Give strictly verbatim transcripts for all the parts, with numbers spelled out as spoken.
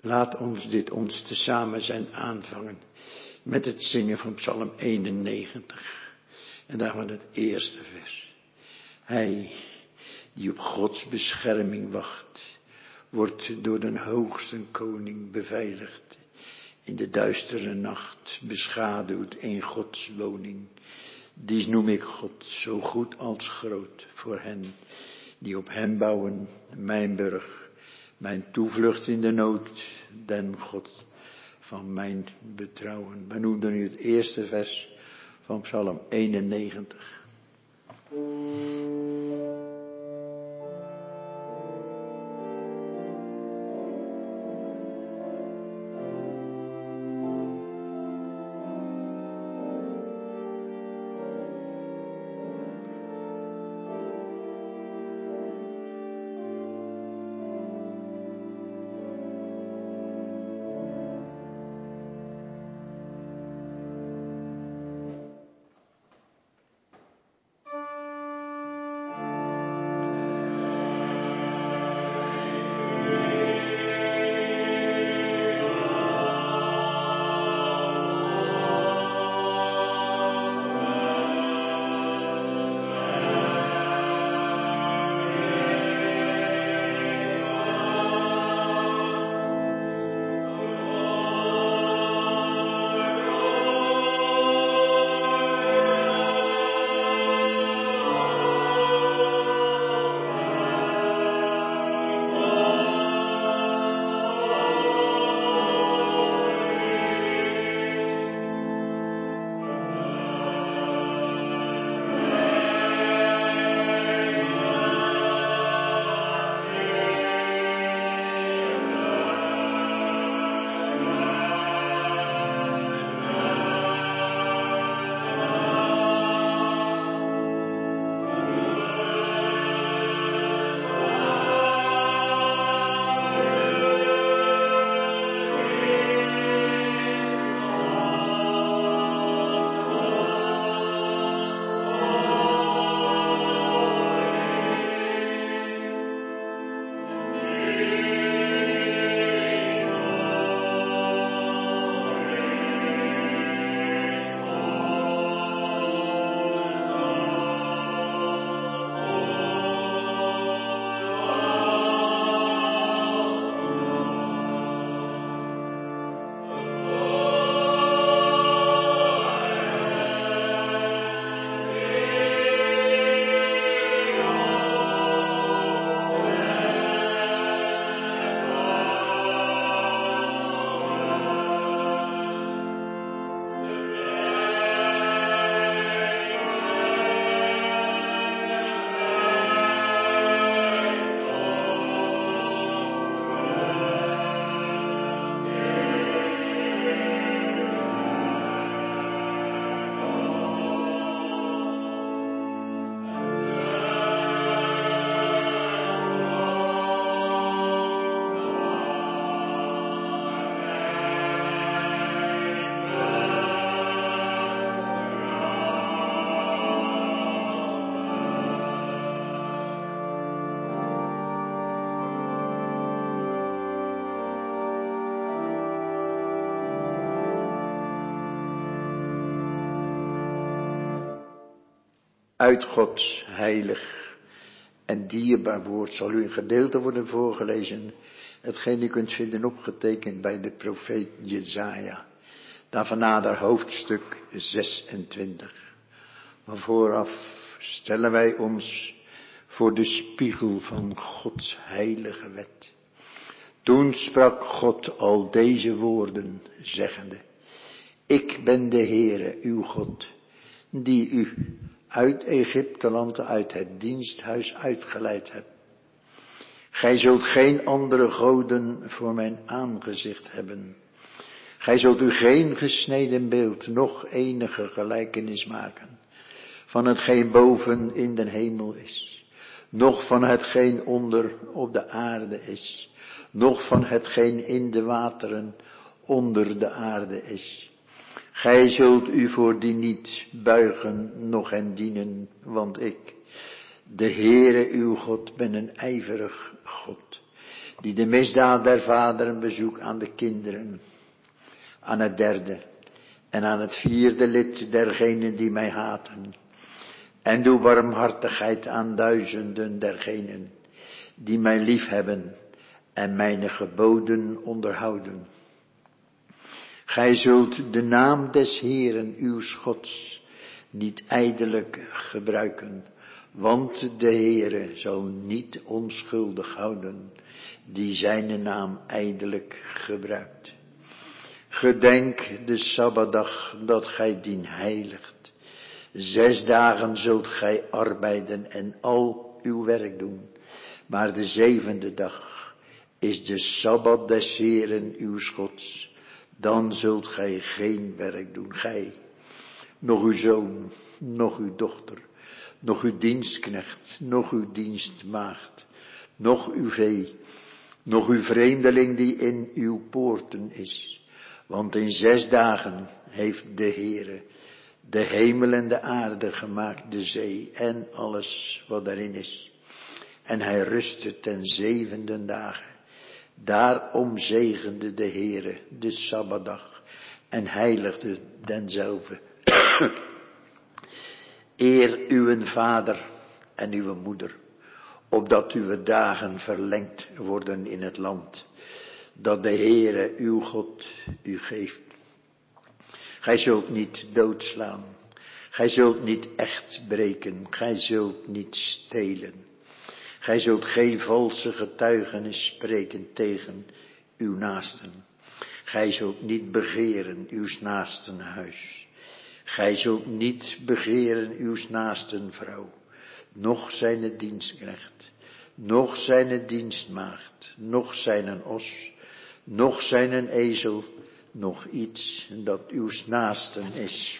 Laat ons dit ons tezamen zijn aanvangen met het zingen van Psalm eenennegentig. En daarvan het eerste vers. Hij die op Gods bescherming wacht, wordt door den hoogste koning beveiligd. In de duistere nacht beschaduwd in Gods woning. Die noem ik God, zo goed als groot, voor hen die op hem bouwen, mijn burg, mijn toevlucht in de nood, den God van mijn betrouwen. We noemen nu het eerste vers van Psalm eenennegentig. Uit Gods heilig en dierbaar woord zal u een gedeelte worden voorgelezen, hetgeen u kunt vinden opgetekend bij de profeet Jezaja. Daarvan nader hoofdstuk zesentwintig. Maar vooraf stellen wij ons voor de spiegel van Gods heilige wet. Toen sprak God al deze woorden, zeggende: Ik ben de Heere, uw God, die u uit Egypteland, uit het diensthuis uitgeleid heb. Gij zult geen andere goden voor mijn aangezicht hebben. Gij zult u geen gesneden beeld, noch enige gelijkenis maken van hetgeen boven in den hemel is, noch van hetgeen onder op de aarde is, noch van hetgeen in de wateren onder de aarde is. Gij zult u voor die niet buigen, noch hen dienen, want ik, de Heere uw God, ben een ijverig God, die de misdaad der vaderen bezoek aan de kinderen, aan het derde en aan het vierde lid dergenen die mij haten. En doe barmhartigheid aan duizenden dergenen die mij liefhebben en mijn geboden onderhouden. Gij zult de naam des Heeren uw Gods niet ijdelijk gebruiken, want de Heere zal niet onschuldig houden die zijn naam ijdelijk gebruikt. Gedenk de Sabbatdag dat gij dien heiligt. Zes dagen zult gij arbeiden en al uw werk doen, maar de zevende dag is de Sabbat des Heeren uw Gods. Dan zult gij geen werk doen, gij, nog uw zoon, nog uw dochter, nog uw dienstknecht, nog uw dienstmaagd, nog uw vee, nog uw vreemdeling die in uw poorten is. Want in zes dagen heeft de Heere de hemel en de aarde gemaakt, de zee en alles wat daarin is. En hij rustte ten zevende dagen. Daarom zegende de Heere de Sabbatdag en heiligde denzelve. Eer uw vader en uw moeder, opdat uw dagen verlengd worden in het land, dat de Heere uw God u geeft. Gij zult niet doodslaan, gij zult niet echt breken, gij zult niet stelen. Gij zult geen valse getuigenis spreken tegen uw naasten. Gij zult niet begeren uw naasten huis. Gij zult niet begeren uw naasten vrouw, noch zijn dienstknecht, noch zijn dienstmaagd, noch zijn os, noch zijn ezel, noch iets dat uw naasten is.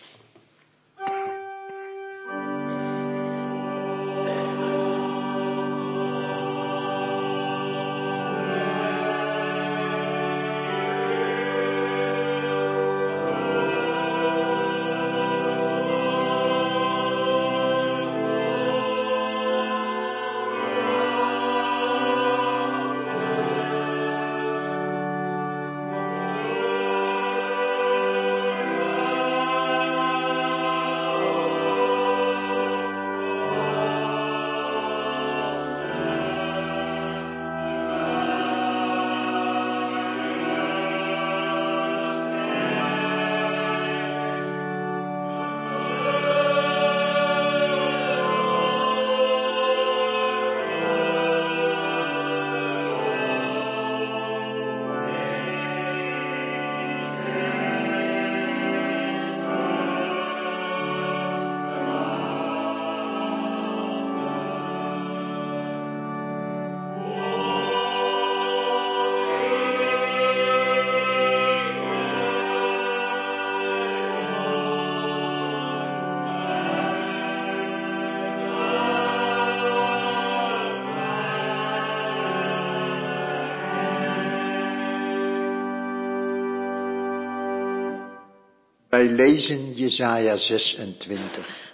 Wij lezen Jesaja zesentwintig.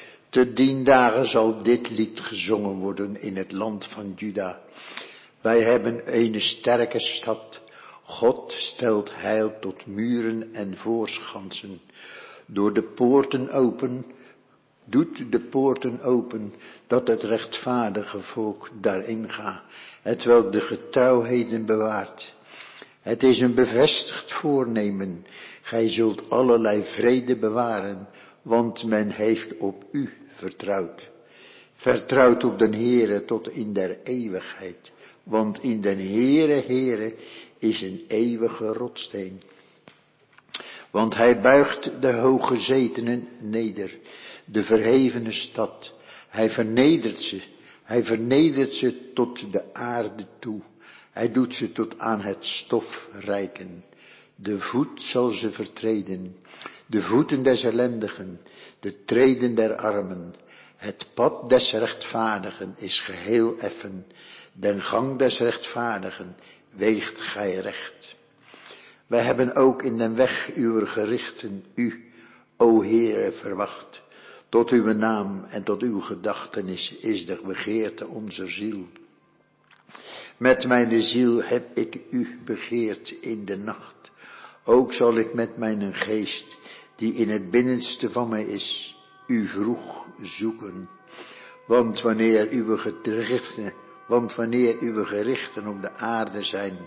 Te dien dagen zal dit lied gezongen worden in het land van Juda. Wij hebben een sterke stad. God stelt heil tot muren en voorschansen. Door de poorten open, doet de poorten open, dat het rechtvaardige volk daarin gaat, hetwelk de getrouwheden bewaart. Het is een bevestigd voornemen. Gij zult allerlei vrede bewaren, want men heeft op u vertrouwd. Vertrouwt op den Heere tot in der eeuwigheid, want in den Heere, Heere is een eeuwige rotsteen. Want hij buigt de hooggezetenen neder, de verhevene stad. Hij vernedert ze, hij vernedert ze tot de aarde toe. Hij doet ze tot aan het stof reiken. De voet zal ze vertreden, de voeten des ellendigen, de treden der armen. Het pad des rechtvaardigen is geheel effen, den gang des rechtvaardigen weegt gij recht. Wij hebben ook in den weg uw gerichten u, o Heere, verwacht. Tot uw naam en tot uw gedachtenis is de begeerte onze ziel. Met mijn ziel heb ik u begeerd in de nacht. Ook zal ik met mijn geest, die in het binnenste van mij is, u vroeg zoeken. Want wanneer uw gerichten, want wanneer uw gerichten op de aarde zijn,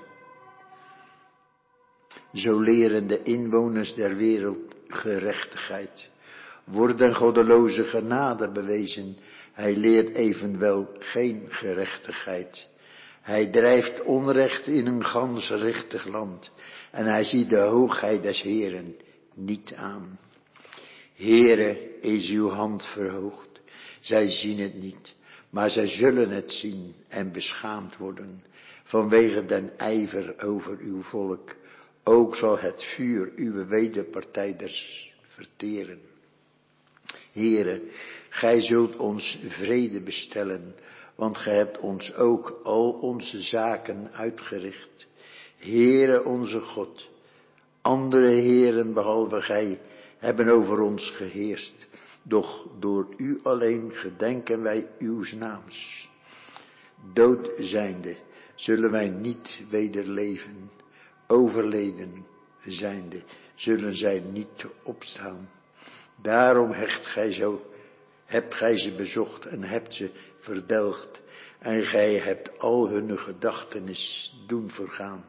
zo leren de inwoners der wereld gerechtigheid. Worden goddeloze genade bewezen, hij leert evenwel geen gerechtigheid. Hij drijft onrecht in een gans richtig land, en hij ziet de hoogheid des Heeren niet aan. Heere, is uw hand verhoogd, zij zien het niet, maar zij zullen het zien en beschaamd worden, vanwege den ijver over uw volk. Ook zal het vuur uw wederpartijders verteren. Heere, gij zult ons vrede bestellen, want gij hebt ons ook al onze zaken uitgericht. Heere onze God, andere heren behalve gij hebben over ons geheerst, doch door u alleen gedenken wij uws naams. Dood zijnde zullen wij niet wederleven, overleden zijnde zullen zij niet opstaan. Daarom hecht gij zo, hebt gij ze bezocht en hebt ze verdelgd, en gij hebt al hun gedachtenis doen vergaan.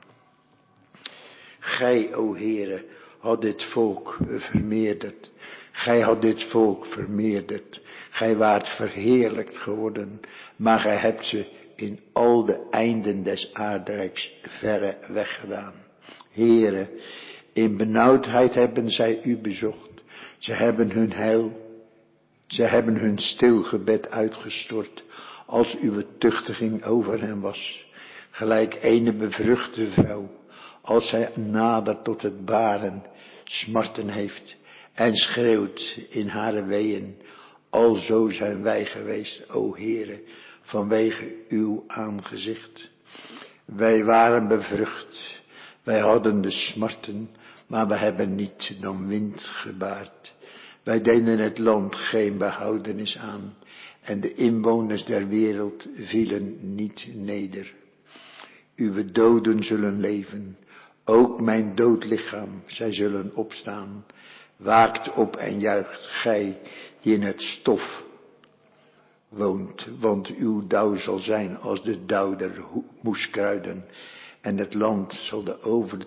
Gij, o Heere, had dit volk vermeerderd. Gij had dit volk vermeerderd. Gij waart verheerlijkt geworden, maar gij hebt ze in al de einden des aardrijks verre weggedaan. Heere, in benauwdheid hebben zij u bezocht. Ze hebben hun heil, ze hebben hun stil gebed uitgestort, als uw tuchtiging over hen was. Gelijk ene bevruchte vrouw, als zij nader tot het baren, smarten heeft en schreeuwt in haar weeën. Alzo zijn wij geweest, o Heere, vanwege uw aangezicht. Wij waren bevrucht, wij hadden de smarten, maar we hebben niet dan wind gebaard. Wij deden het land geen behoudenis aan, en de inwoners der wereld vielen niet neder. Uw doden zullen leven, ook mijn dood lichaam, zij zullen opstaan. Waakt op en juicht, gij die in het stof woont, want uw dauw zal zijn als de dauw der moeskruiden, en het land zal de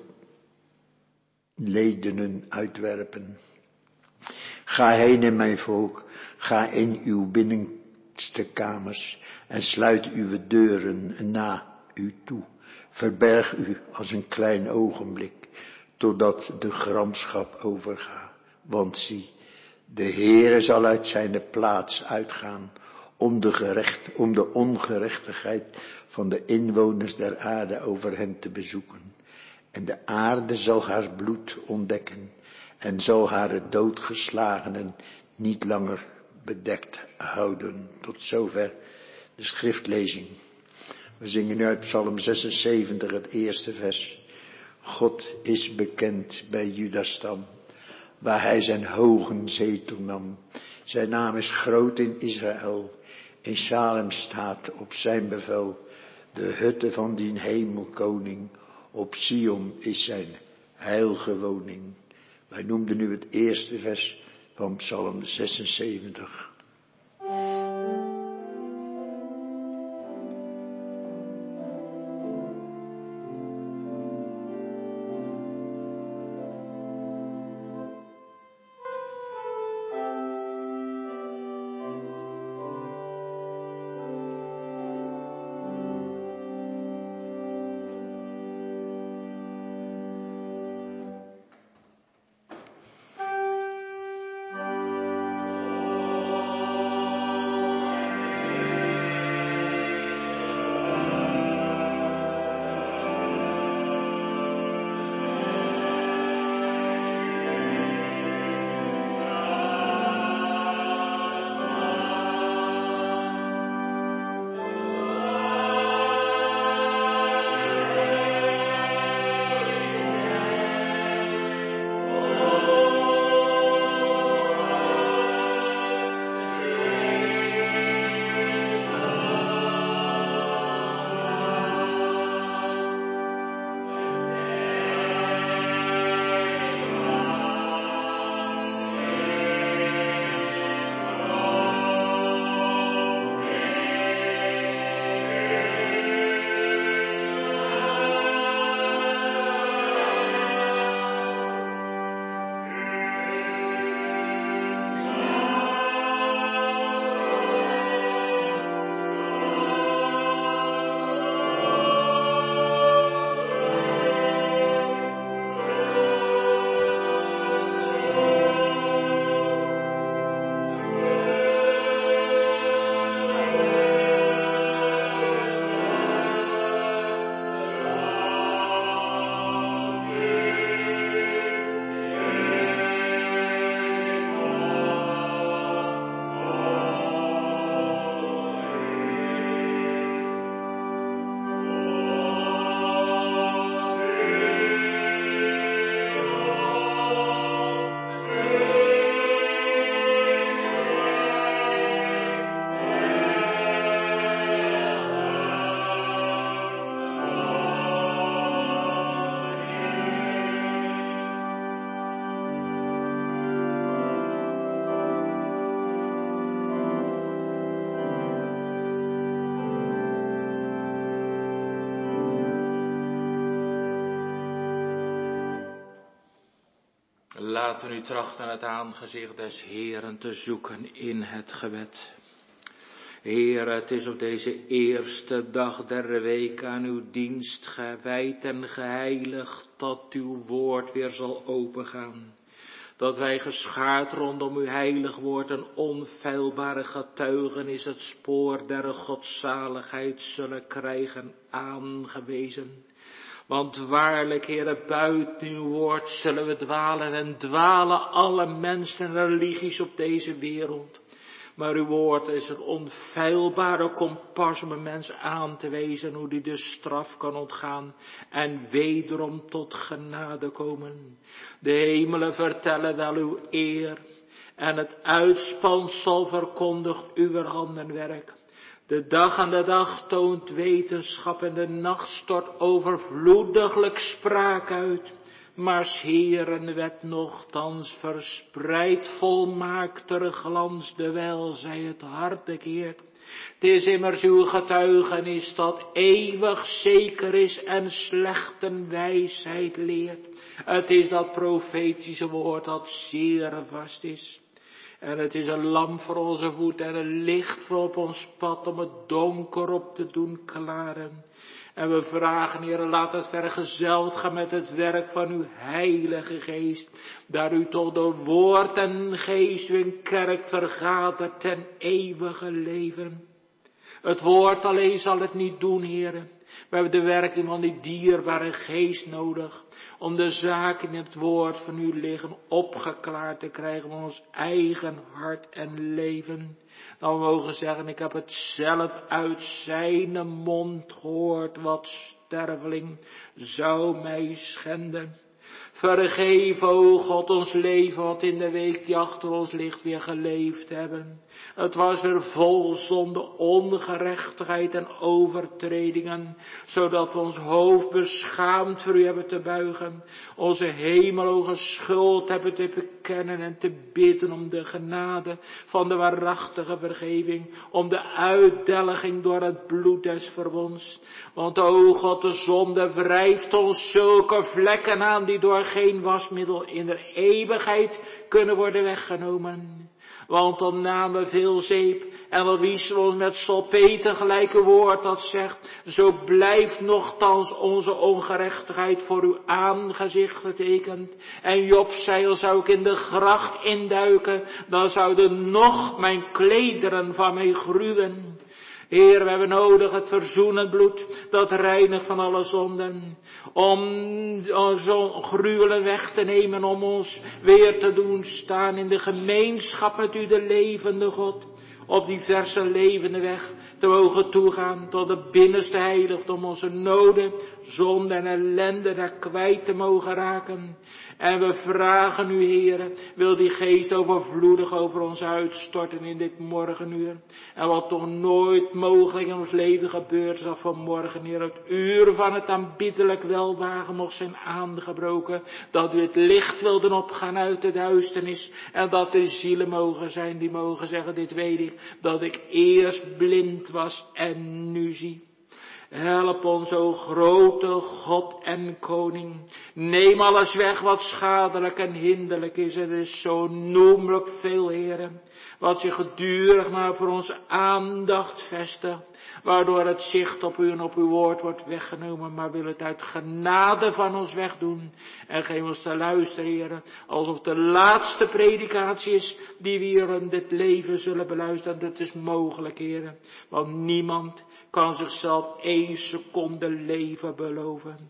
overledenen uitwerpen. Ga heen in mijn volk, ga in uw binnenste kamers, en sluit uw deuren na u toe. Verberg u als een klein ogenblik, totdat de gramschap overgaat. Want zie, de Heere zal uit zijn plaats uitgaan, om de, gerecht, om de ongerechtigheid van de inwoners der aarde over hen te bezoeken. En de aarde zal haar bloed ontdekken, en zal haar doodgeslagenen niet langer bedekt houden. Tot zover de schriftlezing. We zingen nu uit Psalm zesenzeventig, het eerste vers. God is bekend bij Judas stam, waar hij zijn hogen zetel nam. Zijn naam is groot in Israël. In Salem staat op zijn bevel de hutte van dien hemelkoning. Op Sion is zijn heilige woning. Wij noemden nu het eerste vers van Psalm zesenzeventig. Laten we nu trachten het aangezicht des Heeren te zoeken in het gebed. Heer, het is op deze eerste dag der week aan uw dienst gewijd en geheiligd dat uw woord weer zal opengaan. Dat wij geschaard rondom uw heilig woord een onfeilbare getuigenis het spoor der godzaligheid zullen krijgen aangewezen. Want waarlijk, Heere, buiten uw woord zullen we dwalen en dwalen alle mensen en religies op deze wereld. Maar uw woord is een onfeilbare kompas om een mens aan te wijzen hoe die de straf kan ontgaan en wederom tot genade komen. De hemelen vertellen wel uw eer en het uitspansel verkondigt uw handenwerk. De dag aan de dag toont wetenschap en de nacht stort overvloediglijk spraak uit. Maar 's Heeren wet nochtans verspreidt volmaakter glans, dewijl zij het hart bekeert. Het is immers uw getuigenis dat eeuwig zeker is en slechten wijsheid leert. Het is dat profetische woord dat zeer vast is. En het is een lamp voor onze voet en een licht voor op ons pad om het donker op te doen klaren. En we vragen, Heer, laat het vergezeld gaan met het werk van uw heilige geest. Daar u tot door woord en geest uw kerk vergadert ten eeuwige leven. Het woord alleen zal het niet doen, Heer. We hebben de werking van die dierbare geest nodig. Om de zaken in het woord van u liggen opgeklaard te krijgen van ons eigen hart en leven. Dan mogen zeggen, ik heb het zelf uit zijn mond gehoord, wat sterveling zou mij schenden. Vergeef, o God, ons leven wat in de week die achter ons ligt weer geleefd hebben. Het was weer vol zonde, ongerechtigheid en overtredingen, zodat we ons hoofd beschaamd voor u hebben te buigen, onze hemelhoge schuld hebben te bekennen en te bidden om de genade van de waarachtige vergeving, om de uitdelging door het bloed des verbonds. Want o God, de zonde wrijft ons zulke vlekken aan die door geen wasmiddel in de eeuwigheid kunnen worden weggenomen. Want dan namen we veel zeep en dan wiezen we ons met salpeter gelijke woord dat zegt, zo blijft nochtans onze ongerechtigheid voor uw aangezicht getekend. En Job zei, al zou ik in de gracht induiken, dan zouden nog mijn klederen van mij gruwen. Heer, we hebben nodig het verzoenend bloed, dat reinigt van alle zonden. Om zo'n gruwelen weg te nemen, om ons weer te doen staan in de gemeenschap met u, de levende God. Op die verse levende weg te mogen toegaan tot de binnenste heiligdom, onze noden, zonde en ellende daar kwijt te mogen raken. En we vragen u, Heere, wil die geest overvloedig over ons uitstorten in dit morgenuur. En wat toch nooit mogelijk in ons leven gebeurt, zal vanmorgen, Heer, het uur van het aanbiddelijk welwagen mocht zijn aangebroken. Dat u het licht wilde opgaan uit de duisternis. En dat de zielen mogen zijn die mogen zeggen, dit weet ik, dat ik eerst blind was en nu zie. Help ons, o grote God en Koning. Neem alles weg wat schadelijk en hinderlijk is. Er is zo noemelijk veel, Heere, wat zich gedurig maar voor onze aandacht vestigt. Waardoor het zicht op u en op uw woord wordt weggenomen. Maar wil het uit genade van ons wegdoen. En geef ons te luisteren, Heere, alsof de laatste predikatie is die we hier in dit leven zullen beluisteren. Dat is mogelijk, Heere. Want niemand kan zichzelf één seconde leven beloven.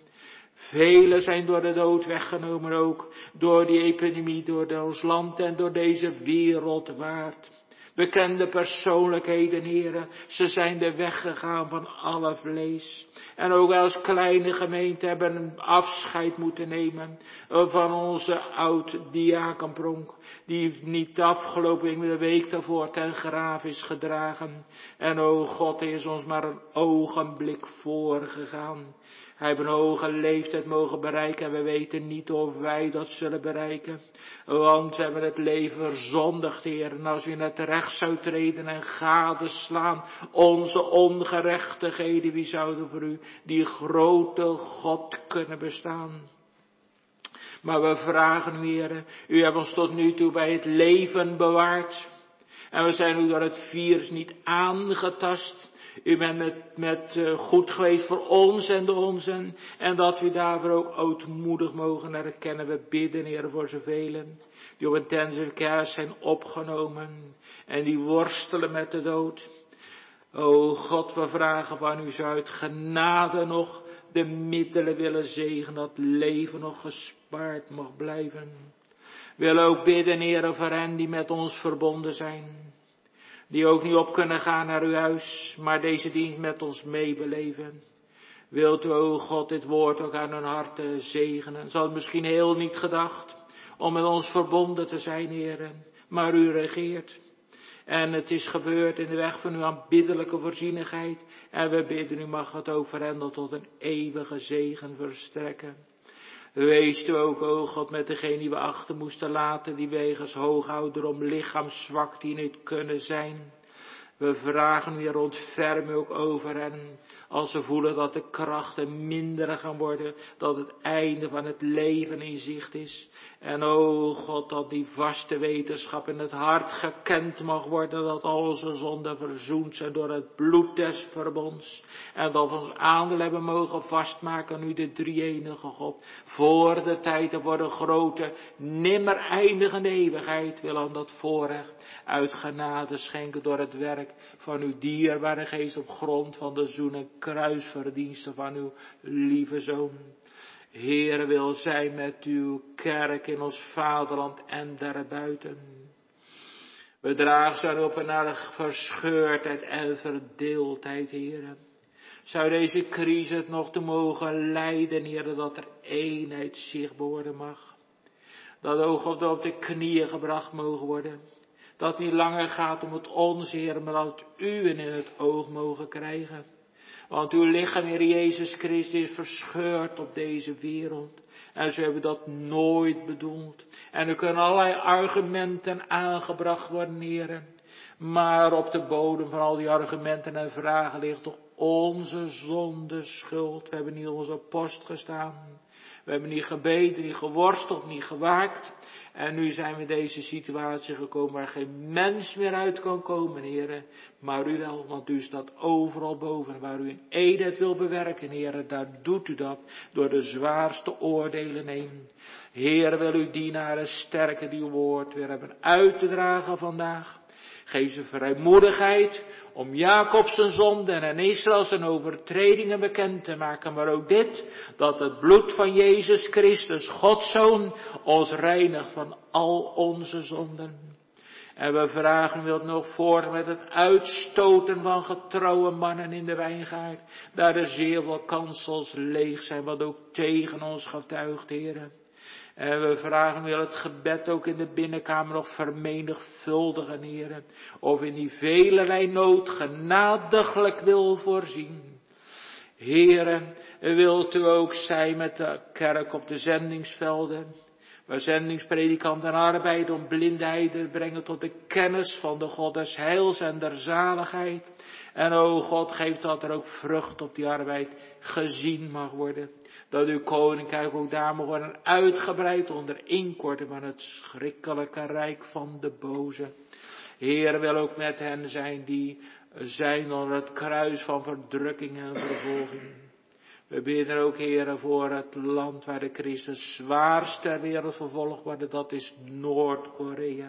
Velen zijn door de dood weggenomen ook. Door die epidemie, door ons land en door deze wereldwaard. Bekende persoonlijkheden, heren, ze zijn de weg gegaan van alle vlees. En ook als kleine gemeente hebben een afscheid moeten nemen van onze oud-diaken Pronk, die niet afgelopen de week daarvoor ten graaf is gedragen. En o God, hij is ons maar een ogenblik voorgegaan. Hij heeft een hoge leeftijd mogen bereiken en we weten niet of wij dat zullen bereiken. Want we hebben het leven verzondigd, Heer. En als u in het recht zou treden en gadeslaan onze ongerechtigheden, wie zouden voor u die grote God kunnen bestaan? Maar we vragen u, Heere, u hebt ons tot nu toe bij het leven bewaard. En we zijn u door het virus niet aangetast. U bent met, met uh, goed geweest voor ons en de onzen. En dat u daarvoor ook ootmoedig mogen erkennen. We bidden, Heer, voor zoveel die op intensive care zijn opgenomen. En die worstelen met de dood. O God, we vragen van u, zou uit genade nog de middelen willen zegenen. Dat leven nog gespaard mag blijven. We willen ook bidden, Heer, voor hen die met ons verbonden zijn. Die ook niet op kunnen gaan naar uw huis, maar deze dienst met ons meebeleven. Wilt u, o God, dit woord ook aan hun harten zegenen. Zal het misschien heel niet gedacht om met ons verbonden te zijn, Heer, maar u regeert. En het is gebeurd in de weg van uw aanbiddelijke voorzienigheid. En we bidden u, mag het over hen tot een eeuwige zegen verstrekken. Wees u ook, o God, met degene die we achter moesten laten, die wegens hoogouderdom lichaamszwakte niet kunnen zijn. We vragen u, ontferm u ook over hen, als ze voelen dat de krachten minder gaan worden, dat het einde van het leven in zicht is. En o God, dat die vaste wetenschap in het hart gekend mag worden, dat al onze zonden verzoend zijn door het bloed des verbonds. En dat we ons aandeel hebben mogen vastmaken aan u, de drie-enige God. Voor de tijd en voor de grote, nimmer eindigende eeuwigheid wil aan dat voorrecht uit genade schenken door het werk van uw dierbare geest op grond van de zoen en kruisverdiensten van uw lieve Zoon. Heere, wil zijn met uw kerk in ons vaderland en daarbuiten. We dragen zijn op een erg verscheurdheid en verdeeldheid, Heere. Zou deze crisis nog te mogen leiden, Heere, dat er eenheid zichtbaar worden mag. Dat ook op de knieën gebracht mogen worden. Dat het niet langer gaat om het ons, Heer, maar dat het u in het oog mogen krijgen. Want uw lichaam, Heer Jezus Christus, is verscheurd op deze wereld. En ze hebben dat nooit bedoeld. En er kunnen allerlei argumenten aangebracht worden, Heer. Maar op de bodem van al die argumenten en vragen ligt toch onze zonde schuld. We hebben niet onze post gestaan. We hebben niet gebeden, niet geworsteld, niet gewaakt. En nu zijn we in deze situatie gekomen waar geen mens meer uit kan komen, Heer. Maar u wel, want u staat overal boven. Waar u een eenheid wil bewerken, Heer, daar doet u dat door de zwaarste oordelen heen. Heer, wil uw dienaren sterken die uw woord weer hebben uit te dragen vandaag. Geef ze vrijmoedigheid om Jacob zijn zonden en Israël zijn overtredingen bekend te maken. Maar ook dit, dat het bloed van Jezus Christus, Gods Zoon, ons reinigt van al onze zonden. En we vragen, wilt nog voor met het uitstoten van getrouwe mannen in de wijngaard. Daar er zeer veel kansels leeg zijn, wat ook tegen ons getuigt, Heer. En we vragen, wil het gebed ook in de binnenkamer nog vermenigvuldigen, Heer. Of in die velelei nood genadiglijk wil voorzien. Heer, wilt u ook zijn met de kerk op de zendingsvelden. Waar zendingspredikanten en arbeid om blindheid brengen tot de kennis van de God des heils en der zaligheid. En o God, geef dat er ook vrucht op die arbeid gezien mag worden. Dat uw koninkrijk ook daar mag worden uitgebreid onder inkorting van het schrikkelijke rijk van de boze. Heer, wil ook met hen zijn die zijn onder het kruis van verdrukking en vervolging. We bidden ook, Heer, voor het land waar de christen zwaarst ter wereld vervolgd worden. Dat is Noord-Korea.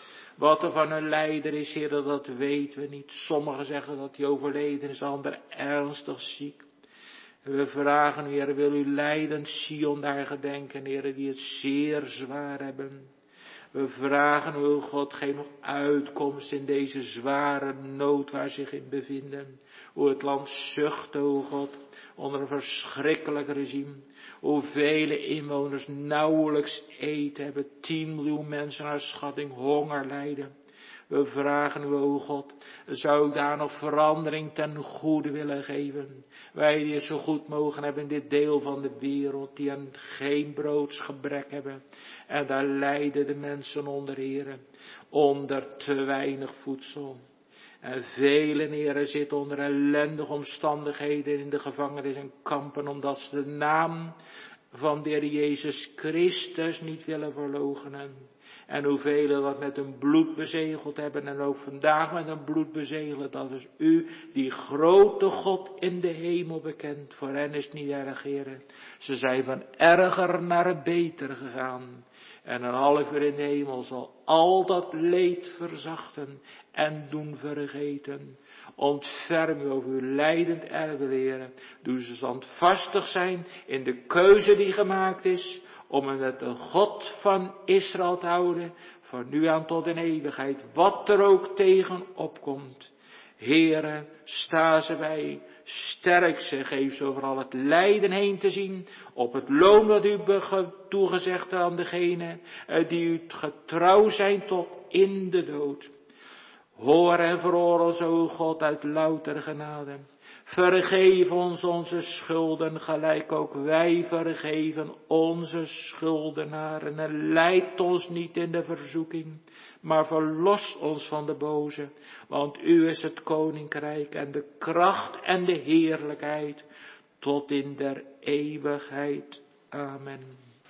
Wat er van hun leider is, Heer, dat weten we niet. Sommigen zeggen dat hij overleden is, anderen ernstig ziek. We vragen, Heer, wil u leidend Sion daar gedenken, Heer, die het zeer zwaar hebben. We vragen, o God, geef nog uitkomst in deze zware nood waar zich in bevinden. Hoe het land zucht, o God, onder een verschrikkelijk regime. Hoe vele inwoners nauwelijks eten hebben. Tien miljoen mensen naar schatting honger lijden. We vragen u, o God, zou ik daar nog verandering ten goede willen geven. Wij die het zo goed mogen hebben in dit deel van de wereld, die aan geen broodsgebrek hebben. En daar lijden de mensen onder, Heren, onder te weinig voedsel. En velen, Heren, zitten onder ellendige omstandigheden in de gevangenis en kampen, omdat ze de naam van de Heer Jezus Christus niet willen verloochenen. En hoeveel dat met hun bloed bezegeld hebben en ook vandaag met hun bloed bezegelen, dat is u, die grote God in de hemel bekend. Voor hen is het niet erg, Heere. Ze zijn van erger naar het beter gegaan. En een half uur in de hemel zal al dat leed verzachten en doen vergeten. Ontferm u over uw lijdend erbe, Heere. Doe ze standvastig zijn in de keuze die gemaakt is, om hem met de God van Israël te houden, van nu aan tot in eeuwigheid, wat er ook tegen opkomt. Heere, sta ze bij, sterk ze, geef ze over al het lijden heen te zien, op het loon dat u toegezegd aan degene die u getrouw zijn tot in de dood. Hoor en verhoor ons, o God, uit louter genade. Vergeef ons onze schulden, gelijk ook wij vergeven onze schuldenaren. En leid ons niet in de verzoeking, maar verlos ons van de boze. Want u is het koninkrijk en de kracht en de heerlijkheid tot in der eeuwigheid. Amen.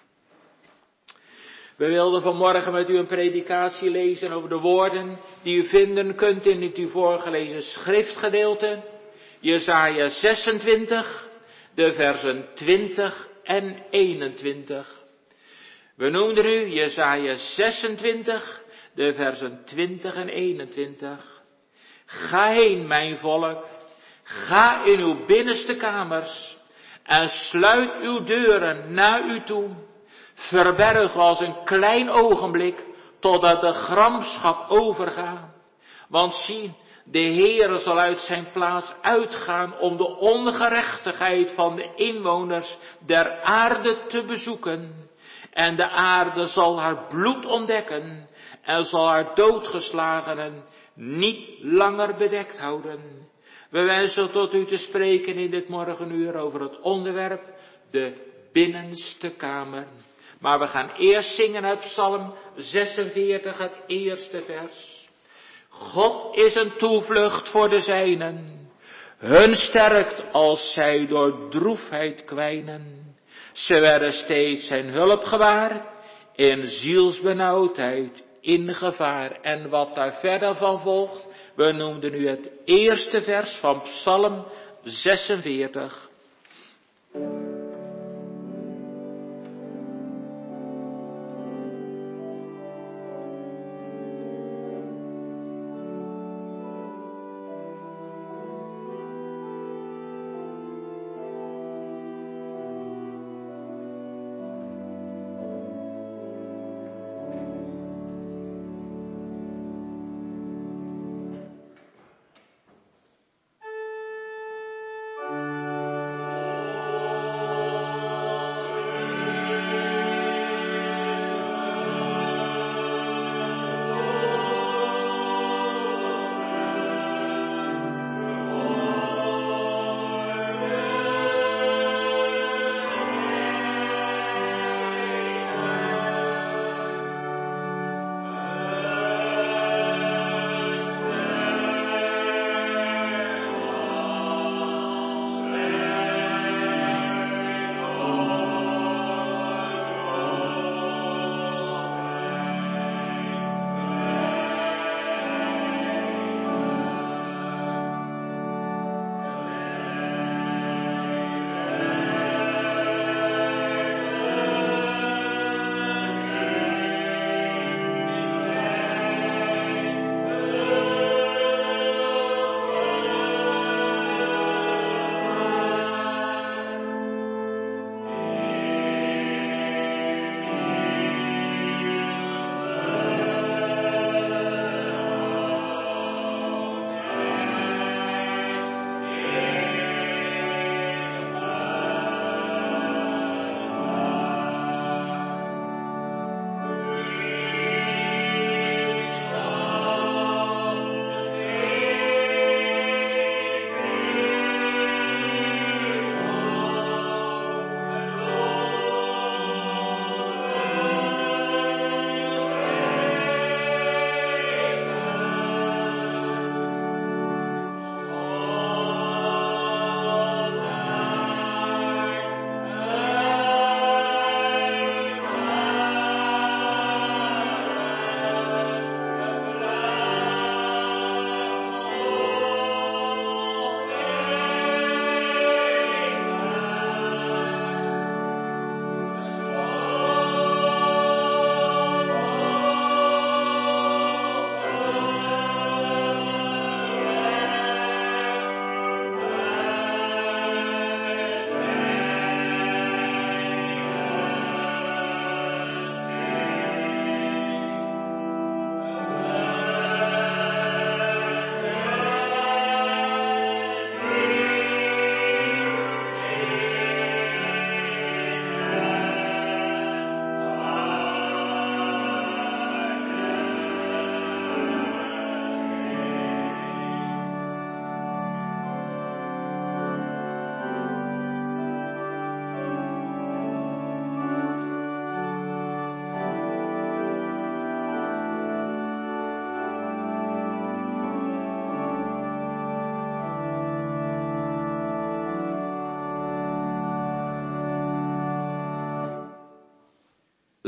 We wilden vanmorgen met u een predikatie lezen over de woorden die u vinden kunt in het u voorgelezen schriftgedeelte. Jesaja zesentwintig, de versen twintig en eenentwintig. We noemden u Jesaja zesentwintig, de versen twintig en eenentwintig. Ga heen, mijn volk, ga in uw binnenste kamers en sluit uw deuren naar u toe. Verberg als een klein ogenblik, totdat de gramschap overgaat. Want zie, de Heere zal uit zijn plaats uitgaan om de ongerechtigheid van de inwoners der aarde te bezoeken. En de aarde zal haar bloed ontdekken en zal haar doodgeslagenen niet langer bedekt houden. We wensen tot u te spreken in dit morgenuur over het onderwerp de binnenste kamer. Maar we gaan eerst zingen uit Psalm zesenveertig, het eerste vers. God is een toevlucht voor de zijnen, hun sterkt als zij door droefheid kwijnen. Ze werden steeds zijn hulp gewaar, in zielsbenauwdheid, in gevaar. En wat daar verder van volgt, we noemden nu het eerste vers van Psalm zesenveertig.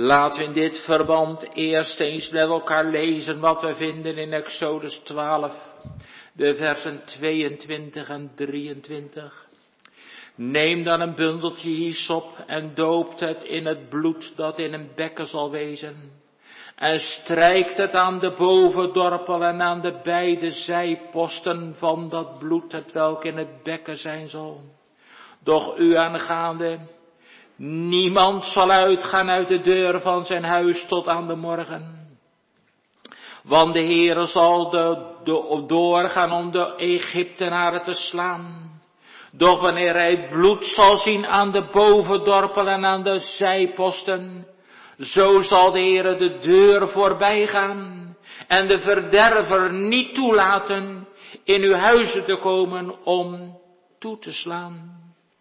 Laten we in dit verband eerst eens met elkaar lezen wat we vinden in Exodus twaalf, de versen tweeëntwintig en drieëntwintig. Neem dan een bundeltje hyssop en doopt het in het bloed dat in een bekken zal wezen. En strijkt het aan de bovendorpel en aan de beide zijposten van dat bloed, het welk in het bekken zijn zal. Doch u aangaande, niemand zal uitgaan uit de deur van zijn huis tot aan de morgen. Want de Heere zal de, de, doorgaan om de Egyptenaren te slaan. Doch wanneer hij het bloed zal zien aan de bovendorpel en aan de zijposten, zo zal de Heere de deur voorbij gaan en de verderver niet toelaten in uw huizen te komen om toe te slaan.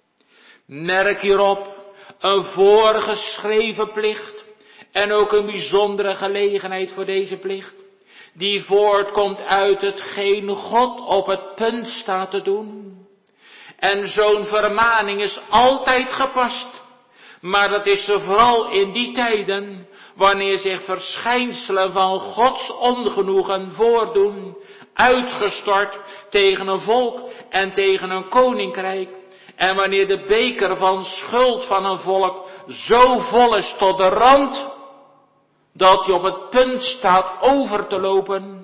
Merk hierop een voorgeschreven plicht en ook een bijzondere gelegenheid voor deze plicht, die voortkomt uit hetgeen God op het punt staat te doen. En zo'n vermaning is altijd gepast, maar dat is er vooral in die tijden, wanneer zich verschijnselen van Gods ongenoegen voordoen, uitgestort tegen een volk en tegen een koninkrijk. En wanneer de beker van schuld van een volk zo vol is tot de rand, dat hij op het punt staat over te lopen.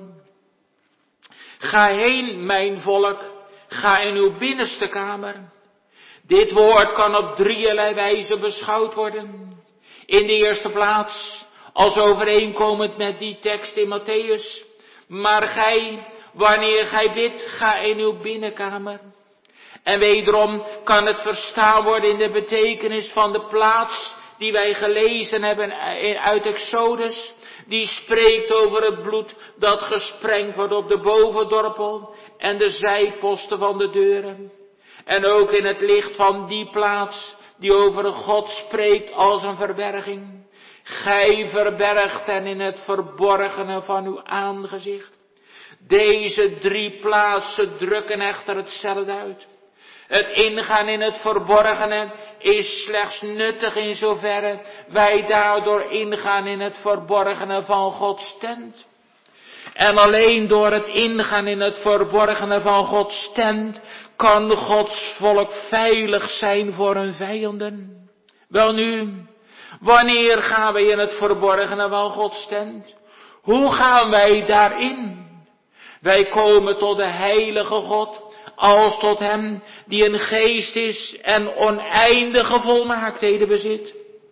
Ga heen, mijn volk, ga in uw binnenste kamer. Dit woord kan op drieërlei wijze beschouwd worden. In de eerste plaats, als overeenkomend met die tekst in Matthäus. Maar gij, wanneer gij bidt, ga in uw binnenkamer. En wederom kan het verstaan worden in de betekenis van de plaats die wij gelezen hebben uit Exodus. Die spreekt over het bloed dat gesprengd wordt op de bovendorpel en de zijposten van de deuren. En ook in het licht van die plaats die over God spreekt als een verberging. Gij verbergt hen in het verborgene van uw aangezicht. Deze drie plaatsen drukken echter hetzelfde uit. Het ingaan in het verborgene is slechts nuttig in zoverre wij daardoor ingaan in het verborgene van Gods tent. En alleen door het ingaan in het verborgene van Gods tent kan Gods volk veilig zijn voor hun vijanden. Welnu, wanneer gaan wij in het verborgene van Gods tent? Hoe gaan wij daarin? Wij komen tot de heilige God als tot hem die een geest is en oneindige volmaaktheden bezit.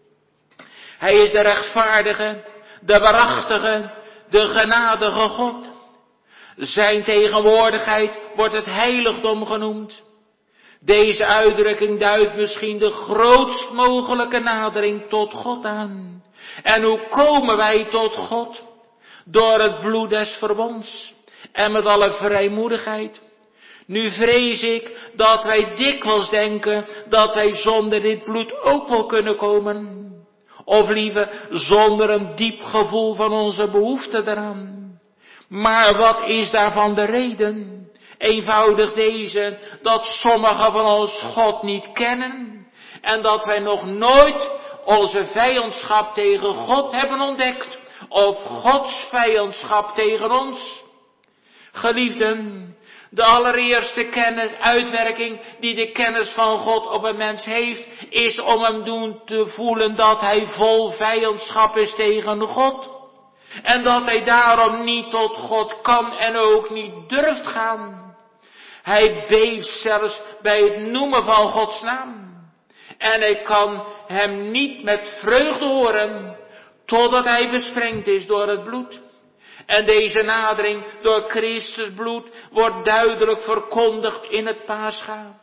Hij is de rechtvaardige, de waarachtige, de genadige God. Zijn tegenwoordigheid wordt het heiligdom genoemd. Deze uitdrukking duidt misschien de grootst mogelijke nadering tot God aan. En hoe komen wij tot God? Door het bloed des verbonds en met alle vrijmoedigheid. Nu vrees ik dat wij dikwijls denken dat wij zonder dit bloed ook wel kunnen komen. Of liever zonder een diep gevoel van onze behoefte eraan. Maar wat is daarvan de reden? Eenvoudig deze, dat sommigen van ons God niet kennen. En dat wij nog nooit onze vijandschap tegen God hebben ontdekt. Of Gods vijandschap tegen ons. Geliefden, de allereerste kennis, uitwerking die de kennis van God op een mens heeft, is om hem doen te voelen dat hij vol vijandschap is tegen God. En dat hij daarom niet tot God kan en ook niet durft gaan. Hij beeft zelfs bij het noemen van Gods naam. En hij kan hem niet met vreugde horen, totdat hij besprengd is door het bloed. En deze nadering door Christus bloed wordt duidelijk verkondigd in het Pascha.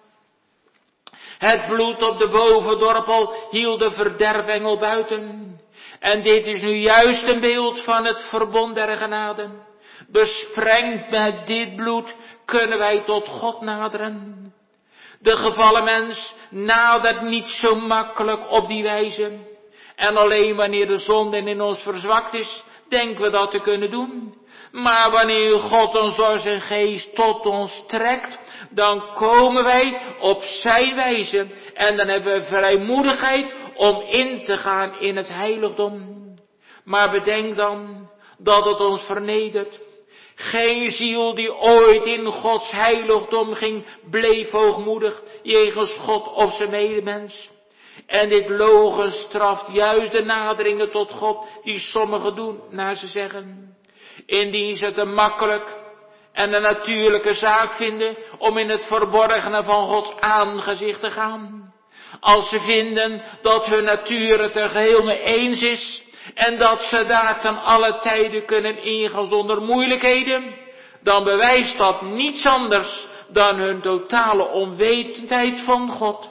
Het bloed op de bovendorpel hield de verderfengel buiten. En dit is nu juist een beeld van het verbond der genade. Besprengd met dit bloed kunnen wij tot God naderen. De gevallen mens nadert niet zo makkelijk op die wijze. En alleen wanneer de zonde in ons verzwakt is, denken we dat te kunnen doen. Maar wanneer God ons door zijn geest tot ons trekt, dan komen wij op zijn wijze. En dan hebben we vrijmoedigheid om in te gaan in het heiligdom. Maar bedenk dan dat het ons vernedert. Geen ziel die ooit in Gods heiligdom ging, bleef hoogmoedig jegens God of zijn medemens. En dit logen straft juist de naderingen tot God die sommigen doen, naar ze zeggen. Indien ze het een makkelijk en een natuurlijke zaak vinden om in het verborgene van Gods aangezicht te gaan. Als ze vinden dat hun natuur het er geheel mee eens is en dat ze daar ten alle tijden kunnen ingaan zonder moeilijkheden, dan bewijst dat niets anders dan hun totale onwetendheid van God.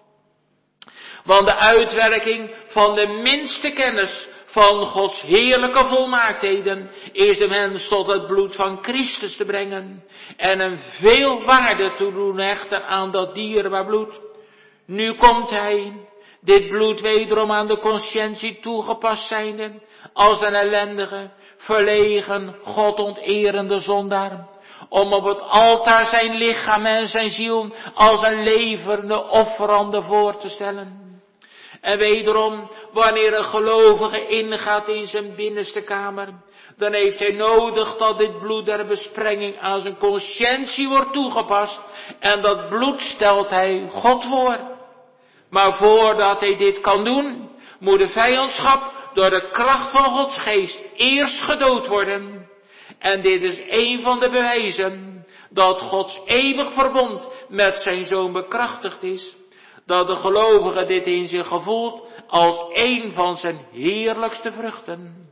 Want de uitwerking van de minste kennis van Gods heerlijke volmaaktheden is de mens tot het bloed van Christus te brengen en een veel waarde te doen hechten aan dat dierbaar bloed. Nu komt hij, dit bloed wederom aan de conscientie toegepast zijnde, als een ellendige, verlegen, godonterende zondaar, om op het altaar zijn lichaam en zijn ziel als een levende offerande voor te stellen. En wederom, wanneer een gelovige ingaat in zijn binnenste kamer, dan heeft hij nodig dat dit bloed der besprenging aan zijn conscientie wordt toegepast. En dat bloed stelt hij God voor. Maar voordat hij dit kan doen, moet de vijandschap door de kracht van Gods geest eerst gedood worden. En dit is een van de bewijzen dat Gods eeuwig verbond met zijn Zoon bekrachtigd is. Dat de gelovige dit in zich gevoelt als een van zijn heerlijkste vruchten.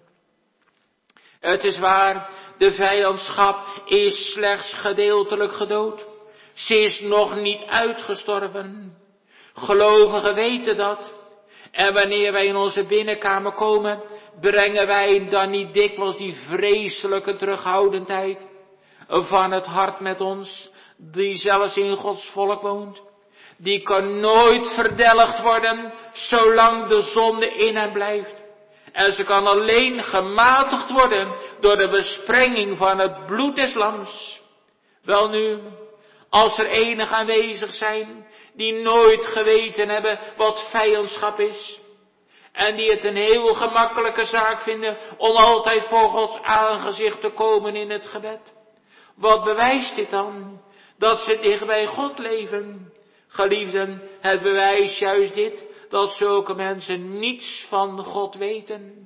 Het is waar, de vijandschap is slechts gedeeltelijk gedood. Ze is nog niet uitgestorven. Gelovigen weten dat. En wanneer wij in onze binnenkamer komen, brengen wij dan niet dikwijls die vreselijke terughoudendheid van het hart met ons, die zelfs in Gods volk woont. Die kan nooit verdelgd worden, zolang de zonde in hem blijft. En ze kan alleen gematigd worden door de besprenging van het bloed des lams. Welnu, als er enigen aanwezig zijn die nooit geweten hebben wat vijandschap is, en die het een heel gemakkelijke zaak vinden om altijd voor Gods aangezicht te komen in het gebed, wat bewijst dit dan? Dat ze dicht bij God leven. Geliefden, het bewijst juist dit, dat zulke mensen niets van God weten.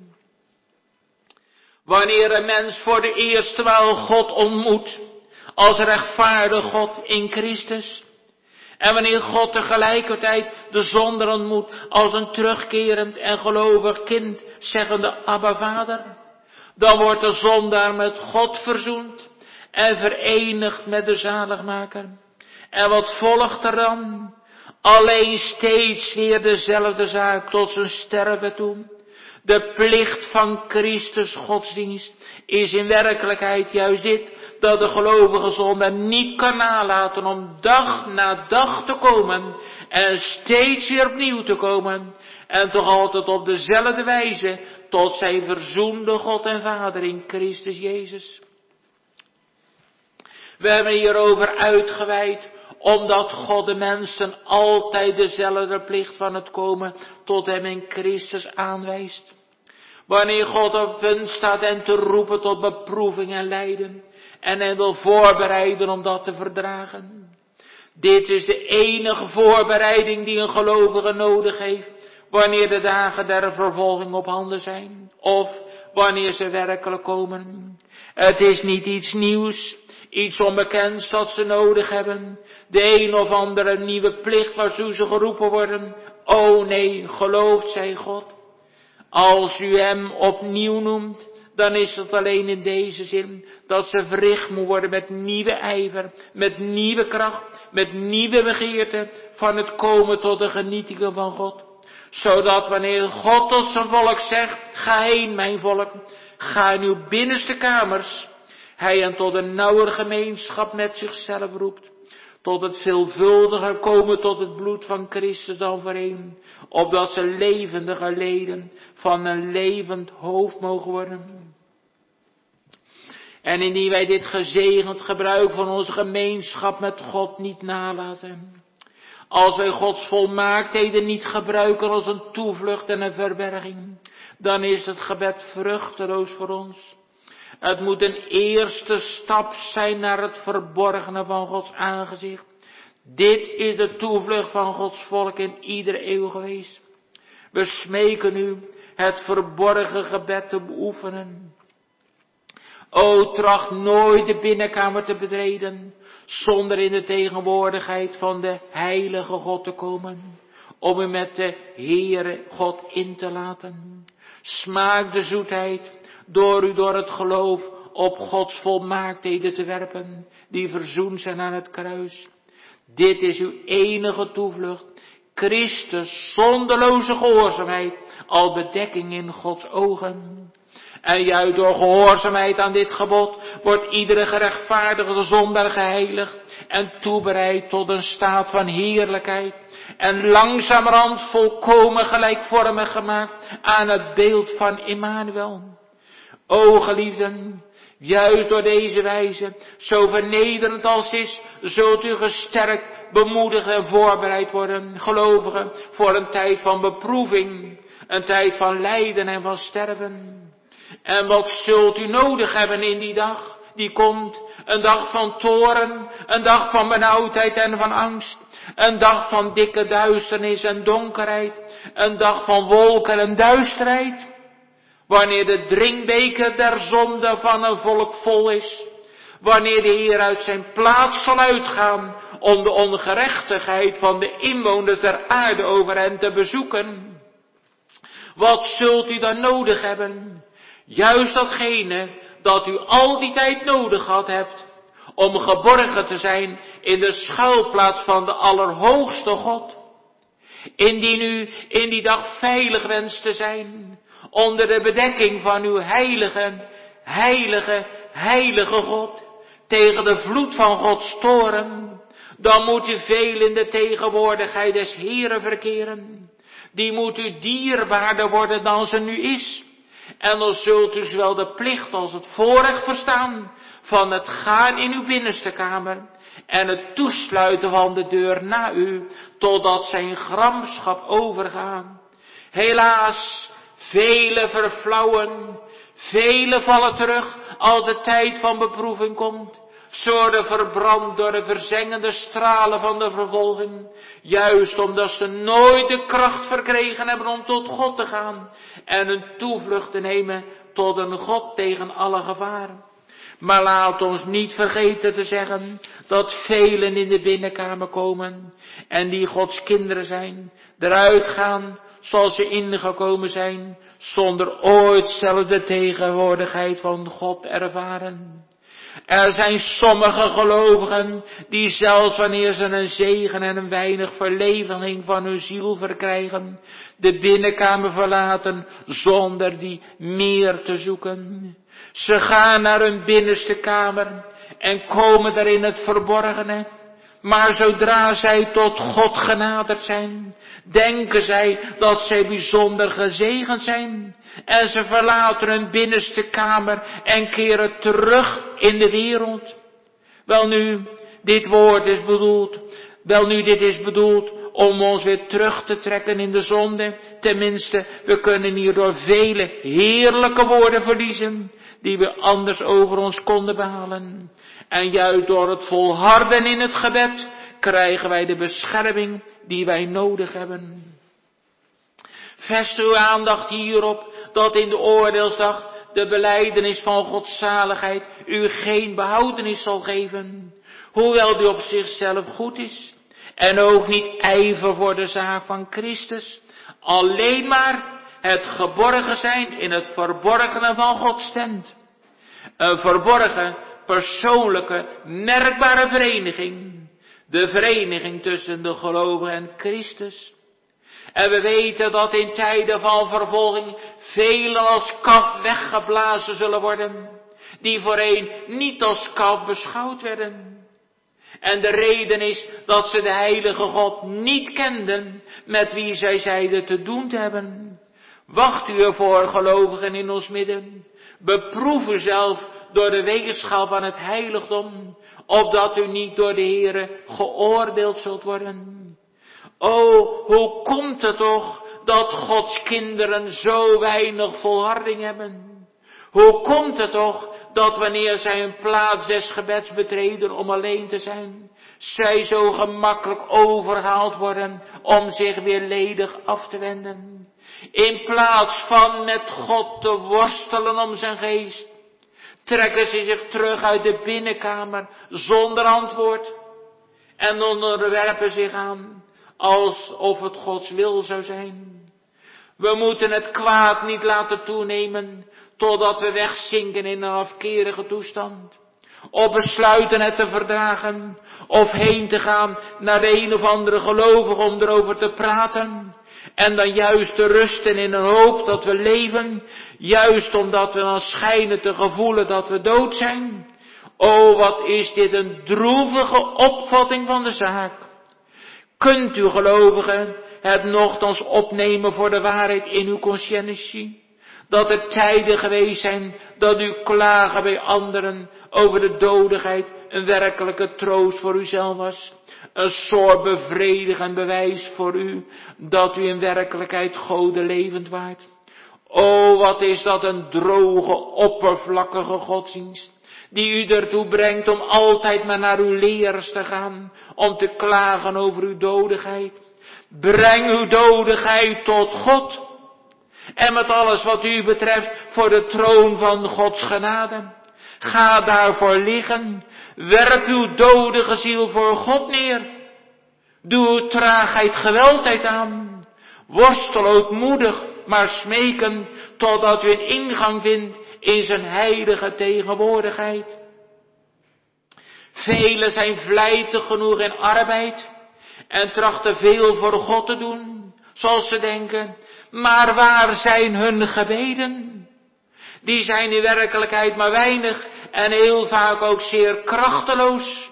Wanneer een mens voor de eerste maal God ontmoet, als rechtvaardig God in Christus, en wanneer God tegelijkertijd de zonder ontmoet als een terugkerend en gelovig kind, zeggende Abba Vader, dan wordt de zondaar met God verzoend en verenigd met de zaligmaker. En wat volgt er dan? Alleen steeds weer dezelfde zaak tot zijn sterven toe. De plicht van Christus godsdienst is in werkelijkheid juist dit, dat de gelovige zondaar niet kan nalaten om dag na dag te komen en steeds weer opnieuw te komen en toch altijd op dezelfde wijze tot zijn verzoende God en Vader in Christus Jezus. We hebben hierover uitgeweid, omdat God de mensen altijd dezelfde plicht van het komen tot hem in Christus aanwijst. Wanneer God op punt staat hen te roepen tot beproeving en lijden, en hen wil voorbereiden om dat te verdragen. Dit is de enige voorbereiding die een gelovige nodig heeft, wanneer de dagen der vervolging op handen zijn, of wanneer ze werkelijk komen. Het is niet iets nieuws, iets onbekends dat ze nodig hebben, de een of andere nieuwe plicht waartoe ze geroepen worden. O nee, gelooft zij God. Als u hem opnieuw noemt, dan is het alleen in deze zin dat ze verricht moet worden met nieuwe ijver, met nieuwe kracht, met nieuwe begeerte van het komen tot de genietingen van God. Zodat wanneer God tot zijn volk zegt, ga heen mijn volk, ga in uw binnenste kamers, hij hen tot een nauwer gemeenschap met zichzelf roept. Tot het veelvuldiger komen tot het bloed van Christus dan voorheen. Opdat ze levendige leden van een levend hoofd mogen worden. En indien wij dit gezegend gebruik van onze gemeenschap met God niet nalaten. Als wij Gods volmaaktheden niet gebruiken als een toevlucht en een verberging, dan is het gebed vruchteloos voor ons. Het moet een eerste stap zijn naar het verborgene van Gods aangezicht. Dit is de toevlucht van Gods volk in iedere eeuw geweest. We smeken u het verborgen gebed te beoefenen. O, tracht nooit de binnenkamer te betreden, zonder in de tegenwoordigheid van de heilige God te komen, om u met de Heere God in te laten. Smaak de zoetheid, door u door het geloof op Gods volmaaktheden te werpen, die verzoend zijn aan het kruis. Dit is uw enige toevlucht, Christus zonderloze gehoorzaamheid, al bedekking in Gods ogen. En juist door gehoorzaamheid aan dit gebod wordt iedere gerechtvaardigde zondaar geheiligd en toebereid tot een staat van heerlijkheid en langzamerhand volkomen gelijkvormig gemaakt aan het beeld van Immanuel. O geliefden, juist door deze wijze, zo vernederend als is, zult u gesterkt, bemoedigd en voorbereid worden, gelovigen, voor een tijd van beproeving, een tijd van lijden en van sterven. En wat zult u nodig hebben in die dag die komt? Een dag van toorn, een dag van benauwdheid en van angst, een dag van dikke duisternis en donkerheid, een dag van wolken en duisterheid. Wanneer de drinkbeker der zonde van een volk vol is, wanneer de Heer uit zijn plaats zal uitgaan om de ongerechtigheid van de inwoners der aarde over hen te bezoeken. Wat zult u dan nodig hebben? Juist datgene dat u al die tijd nodig gehad hebt, om geborgen te zijn in de schuilplaats van de Allerhoogste God. Indien u in die dag veilig wenst te zijn, onder de bedekking van uw heilige, heilige, heilige God, tegen de vloed van Gods toorn, dan moet u veel in de tegenwoordigheid des Heeren verkeren. Die moet u dierbaarder worden dan ze nu is. En dan zult u zowel de plicht als het voorrecht verstaan van het gaan in uw binnenste kamer en het toesluiten van de deur na u, totdat zijn gramschap overgaat. Helaas, vele verflauwen, vele vallen terug als de tijd van beproeving komt. Ze worden verbrand door de verzengende stralen van de vervolging, juist omdat ze nooit de kracht verkregen hebben om tot God te gaan en een toevlucht te nemen tot een God tegen alle gevaren. Maar laat ons niet vergeten te zeggen dat velen in de binnenkamer komen en die Gods kinderen zijn, eruit gaan zoals ze ingekomen zijn, zonder ooit zelf de tegenwoordigheid van God ervaren. Er zijn sommige gelovigen die zelfs wanneer ze een zegen en een weinig verlevening van hun ziel verkrijgen, de binnenkamer verlaten zonder die meer te zoeken. Ze gaan naar hun binnenste kamer en komen daar in het verborgene. Maar zodra zij tot God genaderd zijn, denken zij dat zij bijzonder gezegend zijn. En ze verlaten hun binnenste kamer en keren terug in de wereld. Welnu, dit woord is bedoeld, welnu dit is bedoeld om ons weer terug te trekken in de zonde. Tenminste, we kunnen hierdoor vele heerlijke woorden verliezen, die we anders over ons konden behalen. En juist door het volharden in het gebed krijgen wij de bescherming die wij nodig hebben. Vestig uw aandacht hierop dat in de oordeelsdag de belijdenis van Gods zaligheid u geen behoudenis zal geven, hoewel die op zichzelf goed is, en ook niet ijver voor de zaak van Christus, alleen maar het geborgen zijn in het verborgene van God stemt. Een verborgen, persoonlijke, merkbare vereniging, de vereniging tussen de gelovigen en Christus. En we weten dat in tijden van vervolging velen als kaf weggeblazen zullen worden, die voorheen niet als kaf beschouwd werden. En de reden is dat ze de heilige God niet kenden, met wie zij zeiden te doen te hebben. Wacht u ervoor, gelovigen in ons midden. Beproef u zelf door de weegschaal van het heiligdom, opdat u niet door de Heere geoordeeld zult worden. O, hoe komt het toch dat Gods kinderen zo weinig volharding hebben? Hoe komt het toch dat wanneer zij een plaats des gebeds betreden om alleen te zijn, zij zo gemakkelijk overgehaald worden om zich weer ledig af te wenden? In plaats van met God te worstelen om zijn geest, trekken ze zich terug uit de binnenkamer zonder antwoord en onderwerpen zich aan alsof het Gods wil zou zijn. We moeten het kwaad niet laten toenemen totdat we wegzinken in een afkerige toestand, of besluiten het te verdragen, of heen te gaan naar de een of andere gelovige om erover te praten, en dan juist te rusten in een hoop dat we leven, juist omdat we dan schijnen te gevoelen dat we dood zijn. O, wat is dit een droevige opvatting van de zaak. Kunt u, gelovigen, het nochtans opnemen voor de waarheid in uw consciëntie? Dat er tijden geweest zijn dat u klagen bij anderen over de dodigheid een werkelijke troost voor uzelf was. Een soort bevredigend bewijs voor u dat u in werkelijkheid Gode levend waart. O, wat is dat een droge, oppervlakkige godsdienst, die u ertoe brengt om altijd maar naar uw leerders te gaan, om te klagen over uw dodigheid. Breng uw dodigheid tot God, en met alles wat u betreft voor de troon van Gods genade. Ga daarvoor liggen, werp uw dodige ziel voor God neer. Doe uw traagheid geweldheid aan, worstel ootmoedig, maar smeken, totdat u een ingang vindt in zijn heilige tegenwoordigheid. Velen zijn vlijtig genoeg in arbeid en trachten veel voor God te doen, zoals ze denken, maar waar zijn hun gebeden? Die zijn in werkelijkheid maar weinig en heel vaak ook zeer krachteloos.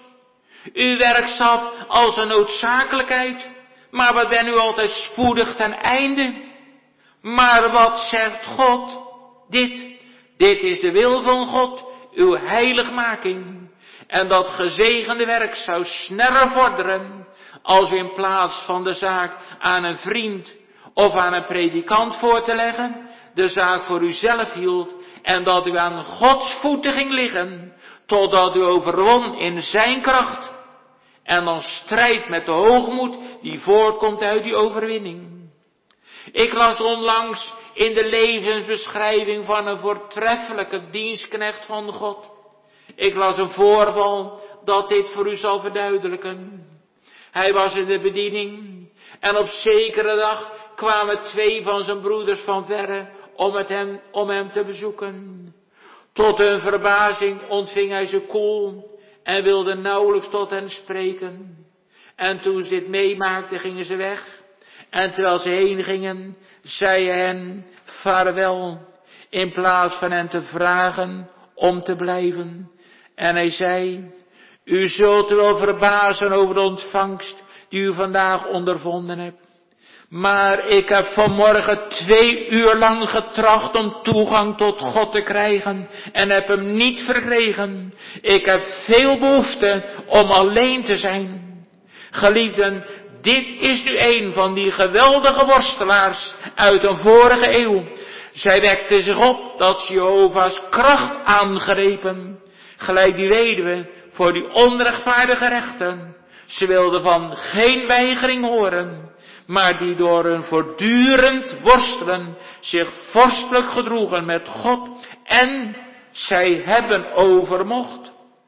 U werkt zelf als een noodzakelijkheid, maar wat ben u altijd spoedig ten einde? Maar wat zegt God? Dit, dit is de wil van God, uw heiligmaking. En dat gezegende werk zou sneller vorderen, als u in plaats van de zaak aan een vriend of aan een predikant voor te leggen, de zaak voor uzelf hield en dat u aan Gods voeten ging liggen, totdat u overwon in zijn kracht. En dan strijd met de hoogmoed die voortkomt uit die overwinning. Ik las onlangs in de levensbeschrijving van een voortreffelijke dienstknecht van God. Ik las een voorval dat dit voor u zal verduidelijken. Hij was in de bediening en op zekere dag kwamen twee van zijn broeders van verre om, het hem, om hem te bezoeken. Tot hun verbazing ontving hij ze koel en wilde nauwelijks tot hen spreken. En toen ze dit meemaakten, gingen ze weg. En terwijl ze heen gingen, zei hij hen vaarwel, in plaats van hen te vragen om te blijven. En hij zei, u zult u wel verbazen over de ontvangst die u vandaag ondervonden hebt. Maar ik heb vanmorgen twee uur lang getracht om toegang tot God te krijgen en heb hem niet verkregen. Ik heb veel behoefte om alleen te zijn. Geliefden, dit is nu een van die geweldige worstelaars uit een vorige eeuw. Zij wekte zich op dat ze Jehovah's kracht aangrepen, gelijk die weduwe voor die onrechtvaardige rechten. Ze wilden van geen weigering horen, maar die door hun voortdurend worstelen zich vorstelijk gedroegen met God en zij hebben overmocht.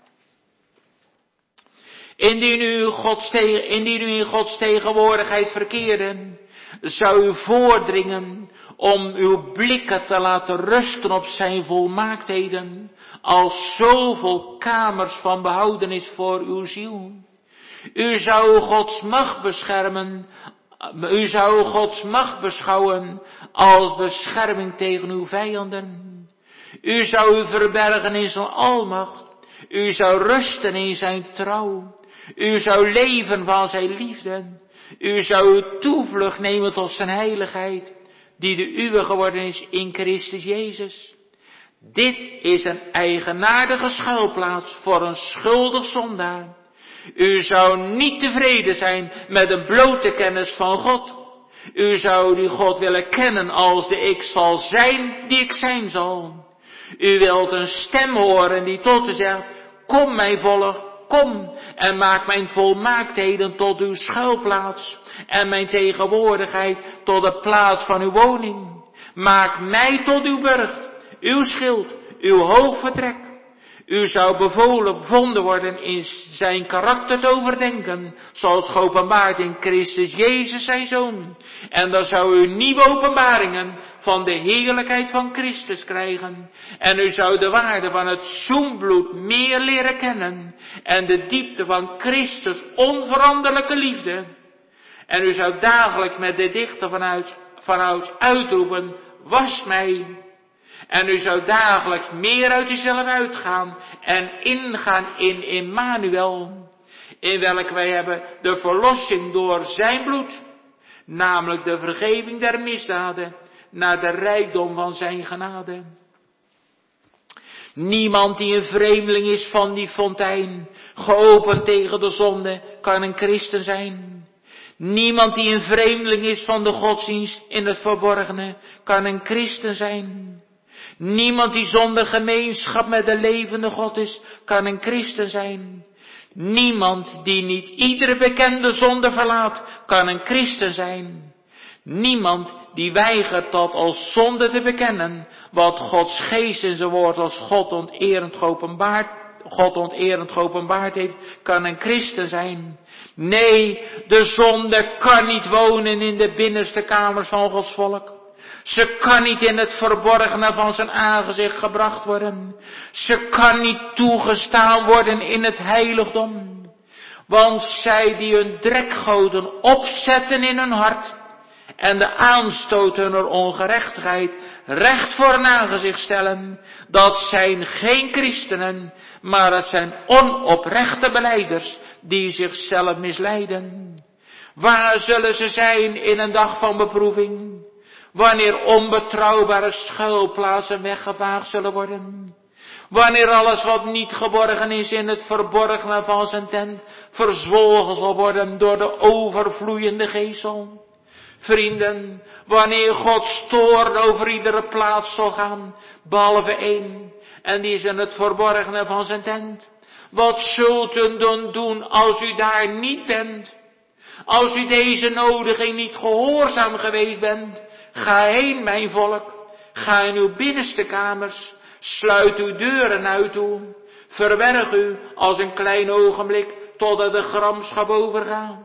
Indien u, Gods tegen, indien u in Gods tegenwoordigheid verkeerde, zou u voordringen om uw blikken te laten rusten op zijn volmaaktheden, als zoveel kamers van behoudenis voor uw ziel. U zou Gods macht beschermen, u zou Gods macht beschouwen als bescherming tegen uw vijanden. U zou u verbergen in zijn almacht, u zou rusten in zijn trouw. U zou leven van zijn liefde. U zou uw toevlucht nemen tot zijn heiligheid, die de uwe geworden is in Christus Jezus. Dit is een eigenaardige schuilplaats voor een schuldig zondaar. U zou niet tevreden zijn met een blote kennis van God. U zou die God willen kennen als de ik zal zijn die ik zijn zal. U wilt een stem horen die tot u zegt, kom mijn volk, kom en maak mijn volmaaktheden tot uw schuilplaats en mijn tegenwoordigheid tot de plaats van uw woning. Maak mij tot uw burcht, uw schild, uw hoog vertrek. U zou bevolen bevonden worden in zijn karakter te overdenken, zoals geopenbaard in Christus Jezus zijn Zoon. En dan zou u nieuwe openbaringen van de heerlijkheid van Christus krijgen. En u zou de waarde van het zoenbloed meer leren kennen. En de diepte van Christus onveranderlijke liefde. En u zou dagelijks met de dichter vanuit, vanuit uitroepen, was mij. En u zou dagelijks meer uit uzelf uitgaan en ingaan in Immanuel, in welke wij hebben de verlossing door zijn bloed, namelijk de vergeving der misdaden, naar de rijkdom van zijn genade. Niemand die een vreemdeling is van die fontein, geopend tegen de zonde, kan een christen zijn. Niemand die een vreemdeling is van de godsdienst in het verborgene, kan een christen zijn. Niemand die zonder gemeenschap met de levende God is, kan een christen zijn. Niemand die niet iedere bekende zonde verlaat, kan een christen zijn. Niemand die weigert dat als zonde te bekennen, wat Gods geest in zijn woord als God onterend geopenbaard, God onterend geopenbaard heeft, kan een christen zijn. Nee, de zonde kan niet wonen in de binnenste kamers van Gods volk. Ze kan niet in het verborgene van zijn aangezicht gebracht worden. Ze kan niet toegestaan worden in het heiligdom. Want zij die hun drekgoten opzetten in hun hart en de aanstoot hunner ongerechtigheid recht voor hun aangezicht stellen, dat zijn geen christenen, maar het zijn onoprechte belijders die zichzelf misleiden. Waar zullen ze zijn in een dag van beproeving? Wanneer onbetrouwbare schuilplaatsen weggevaagd zullen worden. Wanneer alles wat niet geborgen is in het verborgene van zijn tent verzwolgen zal worden door de overvloeiende geestel. Vrienden, wanneer Gods toorn over iedere plaats zal gaan, behalve één, en die is in het verborgene van zijn tent. Wat zult u dan doen als u daar niet bent? Als u deze nodiging niet gehoorzaam geweest bent? Ga heen, mijn volk, ga in uw binnenste kamers, sluit uw deuren uit toe, verberg u als een klein ogenblik, totdat de gramschap overgaat.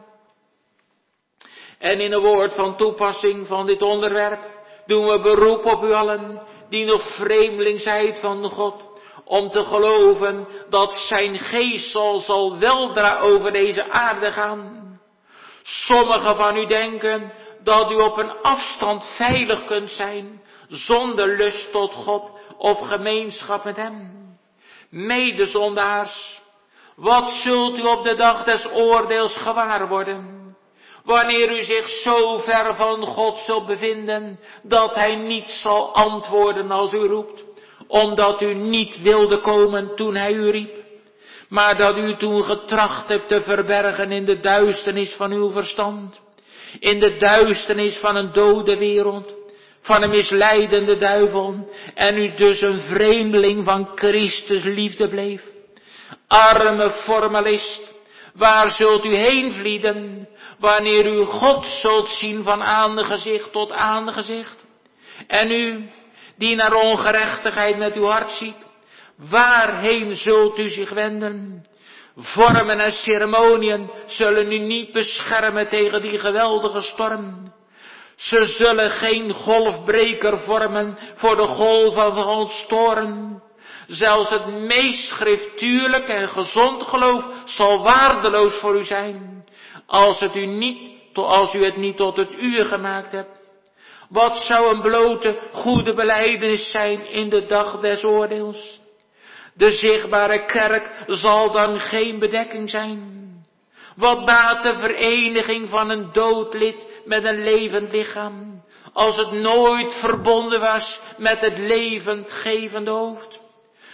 En in een woord van toepassing van dit onderwerp, doen we beroep op u allen, die nog vreemdeling zijt van God, om te geloven dat zijn geest zal, zal weldra over deze aarde gaan. Sommigen van u denken dat u op een afstand veilig kunt zijn, zonder lust tot God of gemeenschap met hem. Medezondaars, wat zult u op de dag des oordeels gewaar worden, wanneer u zich zo ver van God zult bevinden, dat hij niet zal antwoorden als u roept, omdat u niet wilde komen toen hij u riep, maar dat u toen getracht hebt te verbergen in de duisternis van uw verstand, in de duisternis van een dode wereld, van een misleidende duivel, en u dus een vreemdeling van Christus liefde bleef. Arme formalist, waar zult u heen vlieden, wanneer u God zult zien van aangezicht tot aangezicht? En u, die naar ongerechtigheid met uw hart ziet, waarheen zult u zich wenden? Vormen en ceremoniën zullen u niet beschermen tegen die geweldige storm. Ze zullen geen golfbreker vormen voor de golven van ons toorn. Zelfs het meest schriftuurlijk en gezond geloof zal waardeloos voor u zijn, als, het u, niet, als u het niet tot het uur gemaakt hebt. Wat zou een blote goede belijdenis zijn in de dag des oordeels? De zichtbare kerk zal dan geen bedekking zijn. Wat baat de vereniging van een dood lid met een levend lichaam, als het nooit verbonden was met het levendgevende hoofd?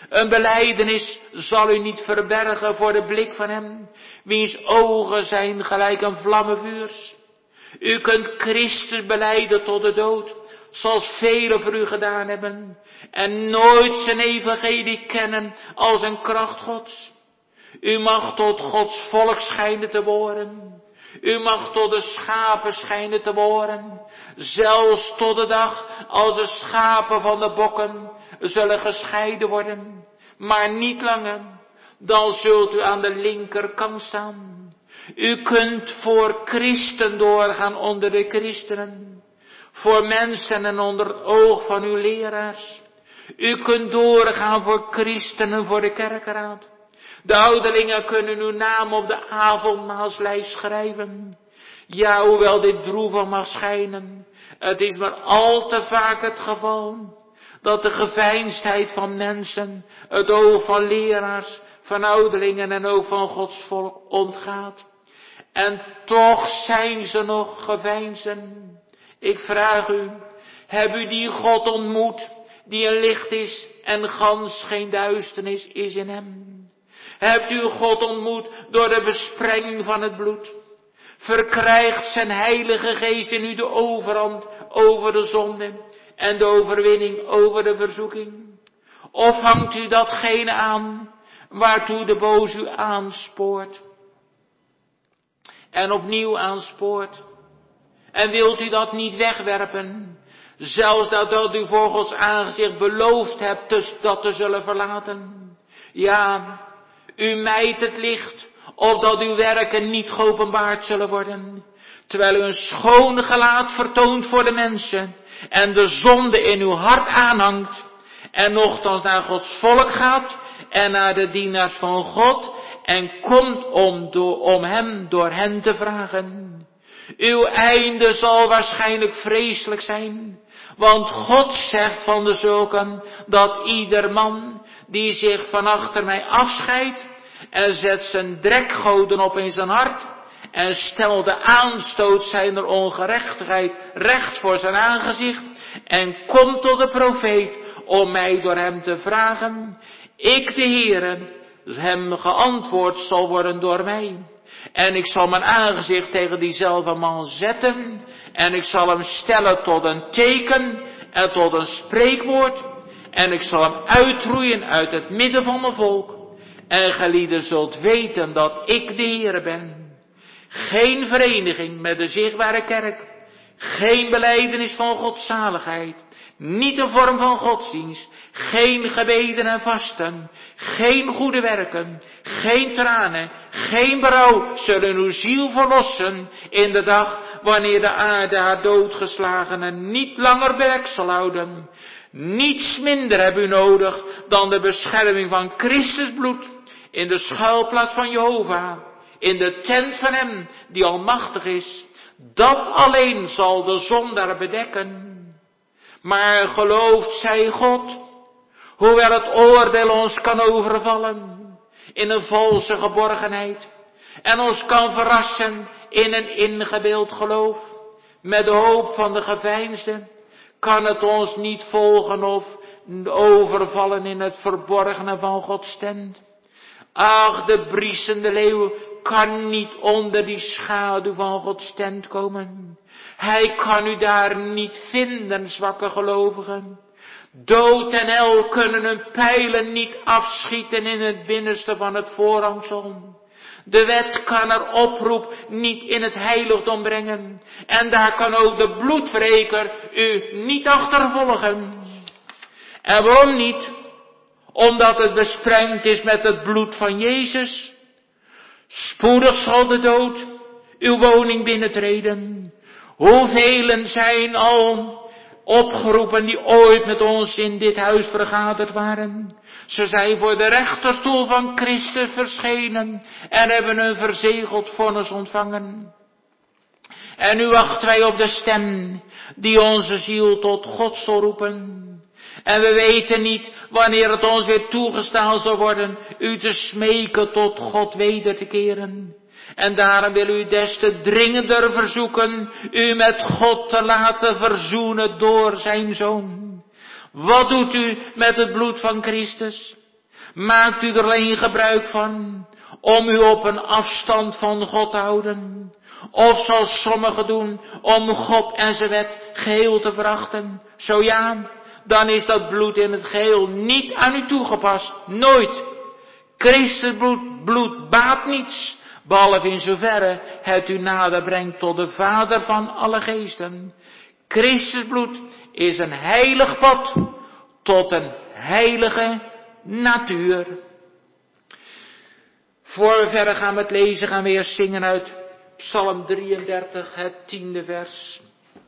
Een belijdenis zal u niet verbergen voor de blik van hem, wiens ogen zijn gelijk een vlammenvuurs. U kunt Christus belijden tot de dood, zoals velen voor u gedaan hebben, en nooit zijn evangelie kennen als een kracht Gods. U mag tot Gods volk schijnen te behoren. U mag tot de schapen schijnen te behoren, zelfs tot de dag als de schapen van de bokken zullen gescheiden worden. Maar niet langer, dan zult u aan de linkerkant staan. U kunt voor christen doorgaan onder de christenen, voor mensen en onder het oog van uw leraars. U kunt doorgaan voor christenen voor de kerkraad. De ouderlingen kunnen uw naam op de avondmaalslijst schrijven. Ja, hoewel dit droevig mag schijnen, het is maar al te vaak het geval dat de geveinsdheid van mensen het oog van leraars, van ouderlingen en ook van Gods volk ontgaat. En toch zijn ze nog geveinzen. Ik vraag u, heb u die God ontmoet, die een licht is en gans geen duisternis is in hem? Hebt u God ontmoet door de besprenging van het bloed? Verkrijgt zijn heilige geest in u de overhand over de zonde en de overwinning over de verzoeking? Of hangt u datgene aan waartoe de boos u aanspoort en opnieuw aanspoort? En wilt u dat niet wegwerpen, zelfs dat, dat u voor Gods aangezicht beloofd hebt dus dat te zullen verlaten? Ja, u mijt het licht, opdat uw werken niet geopenbaard zullen worden, terwijl u een schoon gelaat vertoont voor de mensen en de zonde in uw hart aanhangt, en nochtans naar Gods volk gaat en naar de dienaars van God en komt om, door, om hem door hen te vragen. Uw einde zal waarschijnlijk vreselijk zijn, want God zegt van de zulken dat ieder man die zich van achter mij afscheidt en zet zijn drekgoden op in zijn hart en stelt de aanstoot zijner ongerechtigheid recht voor zijn aangezicht en komt tot de profeet om mij door hem te vragen, ik de Heere hem geantwoord zal worden door mij. En ik zal mijn aangezicht tegen diezelfde man zetten en ik zal hem stellen tot een teken en tot een spreekwoord en ik zal hem uitroeien uit het midden van mijn volk. En gelieden zult weten dat ik de Heere ben. Geen vereniging met de zichtbare kerk, geen belijdenis van godzaligheid, niet een vorm van godsdienst, geen gebeden en vasten, geen goede werken, geen tranen, geen berouw zullen uw ziel verlossen in de dag wanneer de aarde haar doodgeslagenen niet bij weg zal houden. Niets minder hebben u nodig dan de bescherming van Christus bloed in de schuilplaats van Jehovah, in de tent van hem die almachtig is. Dat alleen zal de zondaar bedekken. Maar gelooft zij God, hoewel het oordeel ons kan overvallen in een valse geborgenheid en ons kan verrassen in een ingebeeld geloof met de hoop van de geveinsde, kan het ons niet volgen of overvallen in het verborgene van Gods tent. Ach, de briesende leeuw kan niet onder die schaduw van Gods tent komen. Hij kan u daar niet vinden, zwakke gelovigen. Dood en hel kunnen hun pijlen niet afschieten in het binnenste van het voorhangsel. De wet kan er oproep niet in het heiligdom brengen. En daar kan ook de bloedwreker u niet achtervolgen. En waarom niet? Omdat het besprengd is met het bloed van Jezus. Spoedig zal de dood uw woning binnentreden. Hoevelen zijn al opgeroepen die ooit met ons in dit huis vergaderd waren. Ze zijn voor de rechterstoel van Christus verschenen en hebben een verzegeld vonnis ontvangen. En nu wachten wij op de stem die onze ziel tot God zal roepen. En we weten niet wanneer het ons weer toegestaan zal worden u te smeken tot God weder te keren. En daarom wil u des te dringender verzoeken u met God te laten verzoenen door zijn Zoon. Wat doet u met het bloed van Christus? Maakt u er alleen gebruik van om u op een afstand van God te houden? Of zoals sommigen doen, om God en zijn wet geheel te verachten? Zo ja, dan is dat bloed in het geheel niet aan u toegepast. Nooit. Christus bloed, bloed baat niets, behalve in zoverre het u nader brengt tot de Vader van alle geesten. Christus bloed is een heilig pad tot een heilige natuur. Voor we verder gaan met lezen, gaan we eerst zingen uit Psalm drieëndertig, het tiende vers.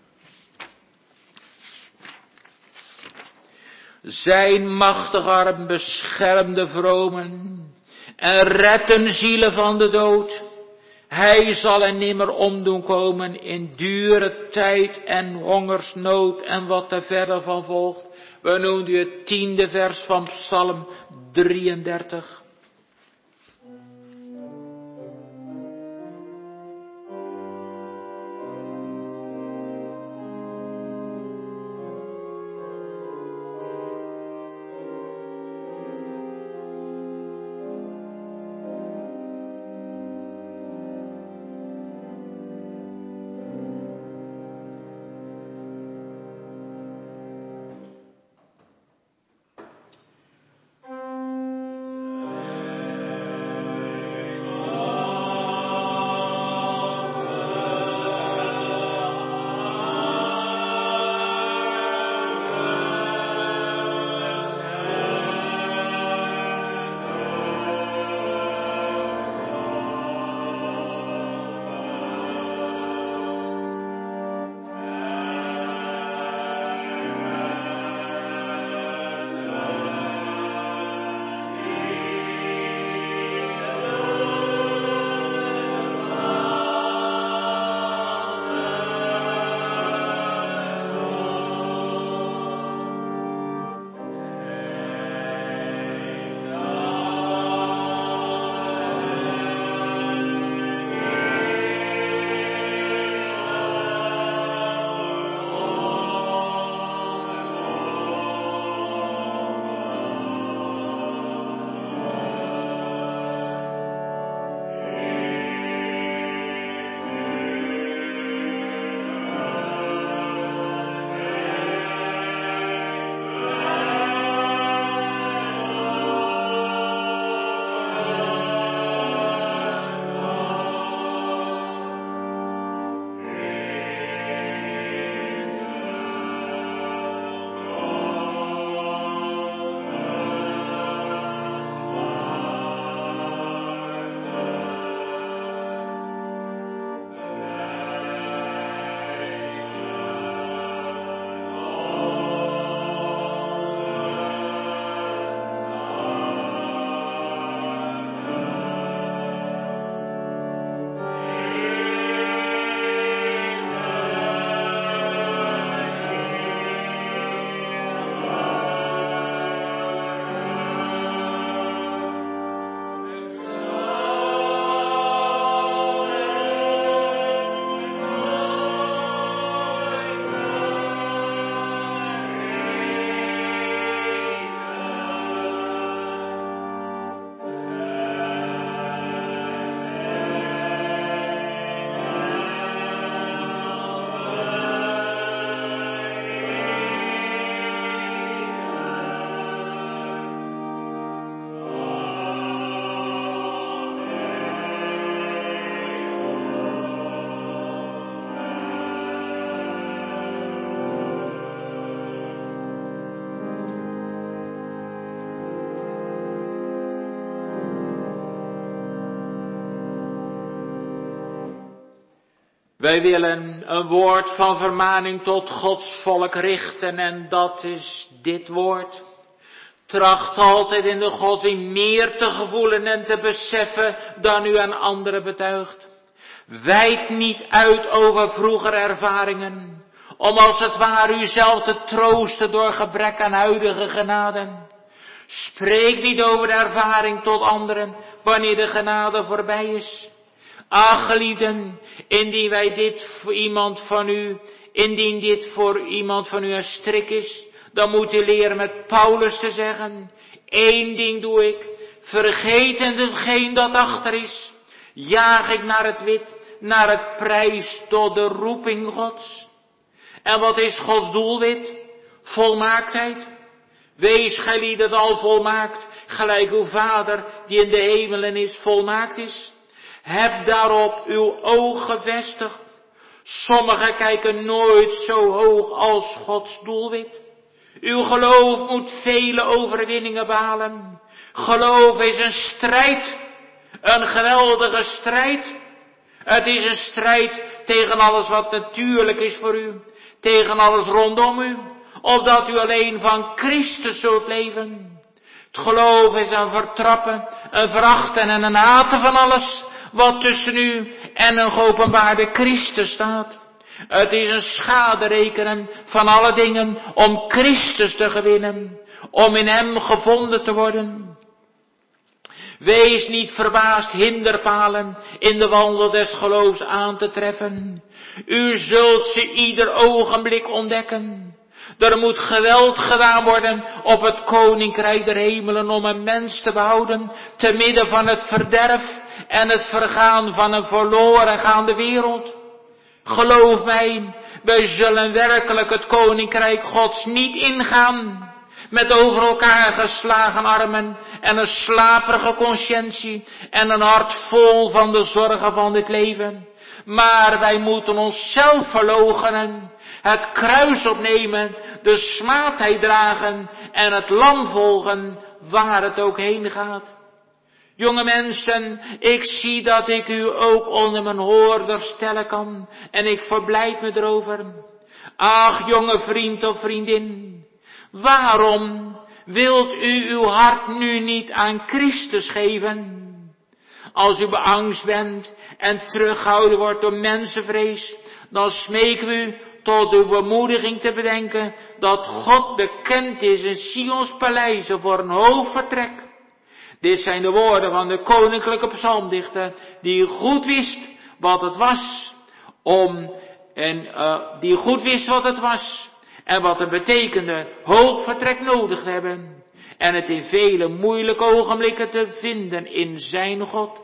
Zijn machtige arm beschermt de vromen en redt hun zielen van de dood. Hij zal er nimmer omdoen komen in dure tijd en hongersnood en wat er verder van volgt. We noemen u het tiende vers van Psalm drieëndertig. Wij willen een woord van vermaning tot Gods volk richten en dat is dit woord. Tracht altijd in de godsdienst meer te gevoelen en te beseffen dan u aan anderen betuigt. Wijd niet uit over vroegere ervaringen, om als het ware uzelf te troosten door gebrek aan huidige genaden. Spreek niet over de ervaring tot anderen, wanneer de genade voorbij is. Ach, geliefden, indien wij dit voor iemand van u, indien dit voor iemand van u een strik is, dan moet u leren met Paulus te zeggen, Eén ding doe ik, vergetend hetgeen dat achter is, jaag ik naar het wit, naar het prijs tot de roeping Gods. En wat is Gods doelwit? Volmaaktheid. Wees gelieden al volmaakt, gelijk uw Vader die in de hemelen is, volmaakt is. Heb daarop uw oog gevestigd. Sommigen kijken nooit zo hoog als Gods doelwit. Uw geloof moet vele overwinningen behalen. Geloof is een strijd, een geweldige strijd. Het is een strijd tegen alles wat natuurlijk is voor u, tegen alles rondom u, opdat u alleen van Christus zult leven. Het geloof is een vertrappen, een verachten en een haten van alles wat tussen u en een geopenbaarde Christus staat. Het is een schade rekenen van alle dingen om Christus te gewinnen, om in hem gevonden te worden. Wees niet verbaasd hinderpalen in de wandel des geloofs aan te treffen. U zult ze ieder ogenblik ontdekken. Er moet geweld gedaan worden op het koninkrijk der hemelen om een mens te behouden, te midden van het verderf en het vergaan van een verloren gaande wereld. Geloof mij, wij zullen werkelijk het koninkrijk Gods niet ingaan met over elkaar geslagen armen en een slaperige conscientie en een hart vol van de zorgen van dit leven. Maar wij moeten onszelf verloochenen, het kruis opnemen, de smaadheid dragen en het lam volgen waar het ook heen gaat. Jonge mensen, ik zie dat ik u ook onder mijn hoorders stellen kan en ik verblijd me erover. Ach, jonge vriend of vriendin, waarom wilt u uw hart nu niet aan Christus geven? Als u beangst bent en teruggehouden wordt door mensenvrees, dan smeken we u tot uw bemoediging te bedenken dat God bekend is in Sions paleizen voor een hoog vertrek. Dit zijn de woorden van de koninklijke psalmdichter, die goed wist wat het was, om, en uh, die goed wist wat het was, en wat het betekende hoog vertrek nodig te hebben, en het in vele moeilijke ogenblikken te vinden in zijn God.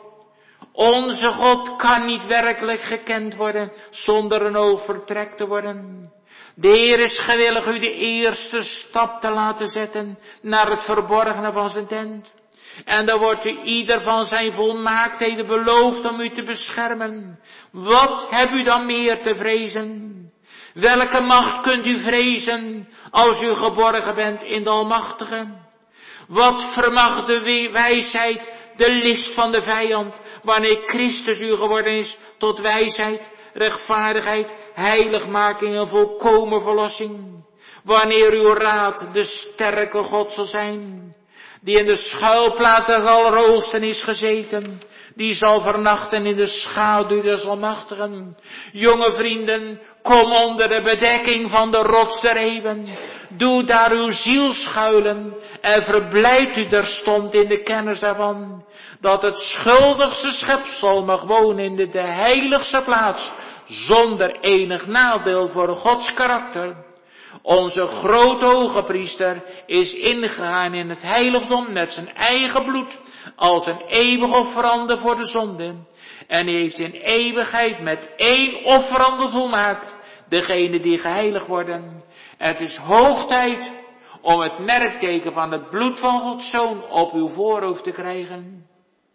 Onze God kan niet werkelijk gekend worden zonder een hoog vertrek te worden. De Heer is gewillig u de eerste stap te laten zetten naar het verborgene van zijn tent. En dan wordt u ieder van zijn volmaaktheden beloofd om u te beschermen. Wat hebt u dan meer te vrezen? Welke macht kunt u vrezen als u geborgen bent in de Almachtige? Wat vermag de wijsheid, de list van de vijand, wanneer Christus u geworden is tot wijsheid, rechtvaardigheid, heiligmaking en volkomen verlossing? Wanneer uw raad de sterke God zal zijn, die in de schuilplaats des Allerhoogsten is gezeten, die zal vernachten in de schaduw des Almachtigen. Jonge vrienden, kom onder de bedekking van de rots der eeuwen. Doe daar uw ziel schuilen en verblijd u terstond in de kennis daarvan, dat het schuldigste schepsel mag wonen in de, de heiligste plaats, zonder enig nadeel voor Gods karakter. Onze grote hoge priester is ingegaan in het heiligdom met zijn eigen bloed als een eeuwig offerande voor de zonde. En hij heeft in eeuwigheid met één offerande volmaakt degene die geheiligd worden. Het is hoog tijd om het merkteken van het bloed van Gods Zoon op uw voorhoofd te krijgen.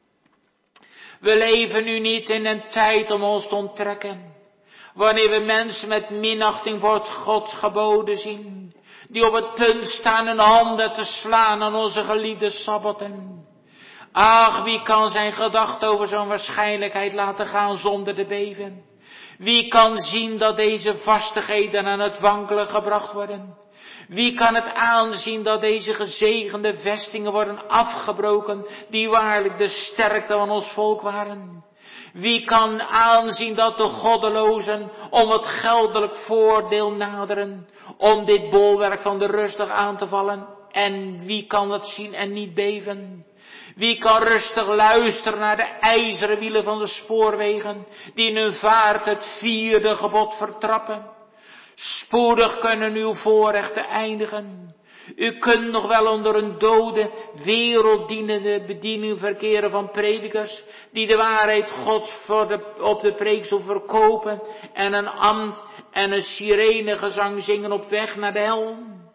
We leven nu niet in een tijd om ons te onttrekken, wanneer we mensen met minachting voor het Gods geboden zien, die op het punt staan hun handen te slaan aan onze geliefde sabbatten. Ach, wie kan zijn gedachten over zo'n waarschijnlijkheid laten gaan zonder te beven? Wie kan zien dat deze vastigheden aan het wankelen gebracht worden? Wie kan het aanzien dat deze gezegende vestingen worden afgebroken, die waarlijk de sterkte van ons volk waren? Wie kan aanzien dat de goddelozen om het geldelijk voordeel naderen, om dit bolwerk van de rustig aan te vallen? En wie kan dat zien en niet beven? Wie kan rustig luisteren naar de ijzeren wielen van de spoorwegen, die in hun vaart het vierde gebod vertrappen? Spoedig kunnen uw voorrechten eindigen. U kunt nog wel onder een dode, werelddienende bediening verkeren van predikers, die de waarheid Gods voor de, op de preekstoel verkopen en een ambt en een sirenegezang zingen op weg naar de hel.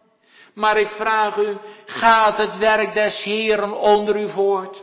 Maar ik vraag u, gaat het werk des Heeren onder u voort?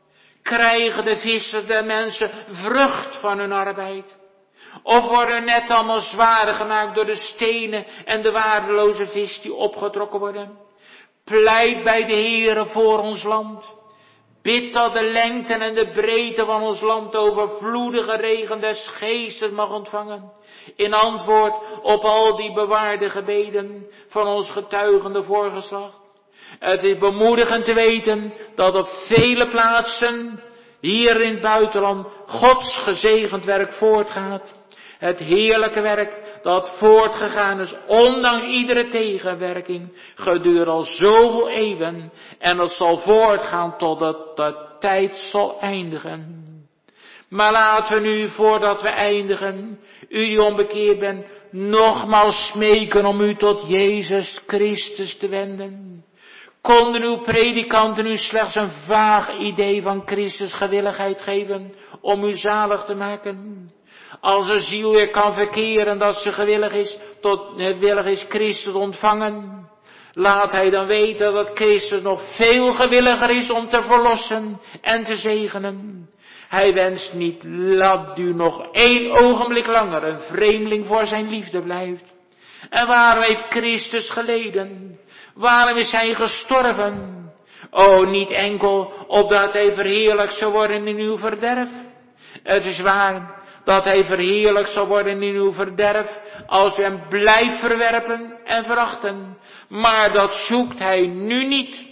Krijgen de vissers, de mensen, vrucht van hun arbeid? Of worden net allemaal zwaar gemaakt door de stenen en de waardeloze vis die opgetrokken worden? Pleit bij de Heere voor ons land. Bid dat de lengte en de breedte van ons land overvloedige regen des geestes mag ontvangen. In antwoord op al die bewaarde gebeden van ons getuigende voorgeslacht. Het is bemoedigend te weten dat op vele plaatsen hier in het buitenland Gods gezegend werk voortgaat. Het heerlijke werk dat voortgegaan is, ondanks iedere tegenwerking, gedurende al zoveel eeuwen, en het zal voortgaan totdat de tijd zal eindigen. Maar laten we nu, voordat we eindigen, u die onbekeerd bent, nogmaals smeken om u tot Jezus Christus te wenden. Konden uw predikanten u slechts een vaag idee van Christus gewilligheid geven om u zalig te maken? Als een ziel weer kan verkeren dat ze gewillig is, tot willig is Christus ontvangen, laat hij dan weten dat Christus nog veel gewilliger is om te verlossen en te zegenen. Hij wenst niet dat u nog één ogenblik langer een vreemdeling voor zijn liefde blijft. En waarom heeft Christus geleden? Waarom is hij gestorven? O, niet enkel opdat hij verheerlijkt zou worden in uw verderf. Het is waar dat hij verheerlijkt zal worden in uw verderf, als u hem blijft verwerpen en verachten. Maar dat zoekt hij nu niet.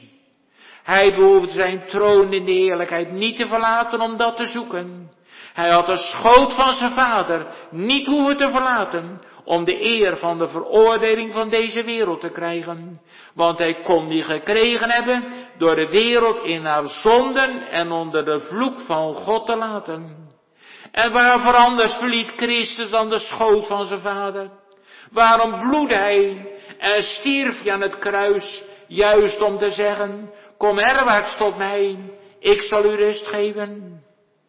Hij behoeft zijn troon in de heerlijkheid niet te verlaten om dat te zoeken. Hij had de schoot van zijn vader niet hoeven te verlaten om de eer van de veroordeling van deze wereld te krijgen. Want hij kon die gekregen hebben door de wereld in haar zonden en onder de vloek van God te laten. En waarvoor anders verliet Christus dan de schoot van zijn vader? Waarom bloedde hij en stierf hij aan het kruis, juist om te zeggen, kom herwaarts tot mij, ik zal u rust geven.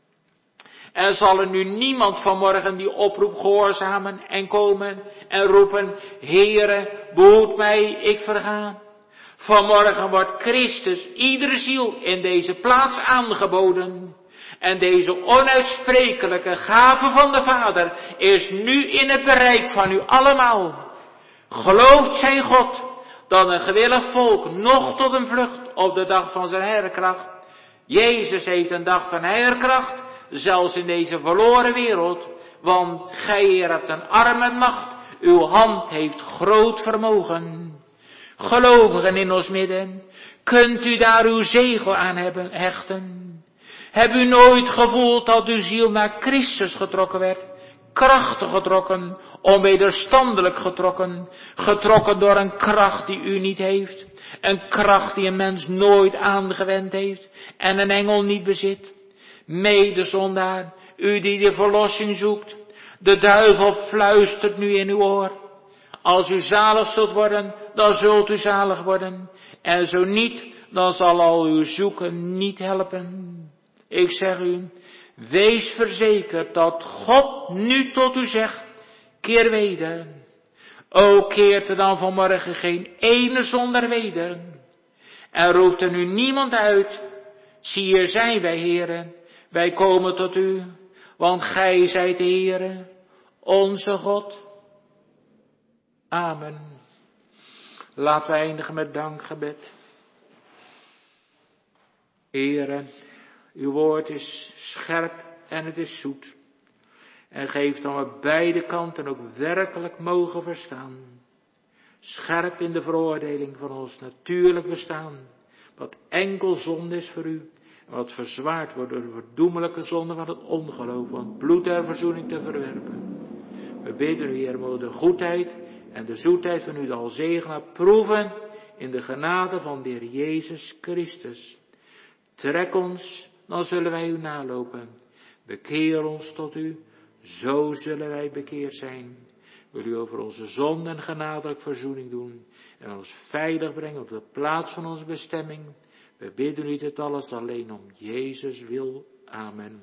Er zal er nu niemand vanmorgen die oproep gehoorzamen en komen en roepen, Heere, behoed mij, ik verga. Vanmorgen wordt Christus iedere ziel in deze plaats aangeboden. En deze onuitsprekelijke gave van de Vader is nu in het bereik van u allemaal. Gelooft zij God dat een gewillig volk nog tot een vlucht op de dag van zijn heerkracht. Jezus heeft een dag van heerkracht, zelfs in deze verloren wereld. Want gij, Heer, hebt een arm en macht, uw hand heeft groot vermogen. Gelovigen in ons midden, kunt u daar uw zegel aan hebben hechten? Heb u nooit gevoeld dat uw ziel naar Christus getrokken werd? Krachtig getrokken, onwederstandelijk getrokken. Getrokken door een kracht die u niet heeft. Een kracht die een mens nooit aangewend heeft. En een engel niet bezit. Medezondaar, u die de verlossing zoekt. De duivel fluistert nu in uw oor. Als u zalig zult worden, dan zult u zalig worden. En zo niet, dan zal al uw zoeken niet helpen. Ik zeg u, wees verzekerd dat God nu tot u zegt, keer weder. O, keert er dan vanmorgen geen ene zonder weder. En roept er nu niemand uit, zie hier zijn wij, Heere, wij komen tot u, want gij zijt de Heere, onze God. Amen. Laten we eindigen met dankgebed. Heere, uw woord is scherp en het is zoet. En geeft dan we beide kanten ook werkelijk mogen verstaan. Scherp in de veroordeling van ons natuurlijk bestaan. Wat enkel zonde is voor u. En wat verzwaard wordt door de verdoemelijke zonde van het ongeloof. Want bloed der verzoening te verwerpen. We bidden u, Heer, mogen de goedheid en de zoetheid van u de alzegena proeven. In de genade van de Heer Jezus Christus. Trek ons, dan zullen wij u nalopen. Bekeer ons tot u, zo zullen wij bekeerd zijn. wil u over onze zonde en genadelijk verzoening doen en ons veilig brengen op de plaats van onze bestemming. We bidden u dit alles alleen om Jezus wil. Amen.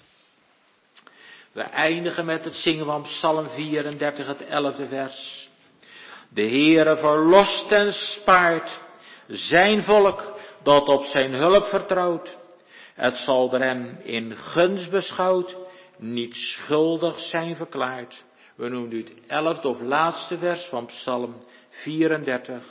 We eindigen met het zingen van Psalm vierendertig, het elfde vers. De Heere verlost en spaart zijn volk dat op zijn hulp vertrouwt. Het zal door hem in gunst beschouwd, niet schuldig zijn verklaard. We noemen nu het elfde of laatste vers van Psalm vierendertig.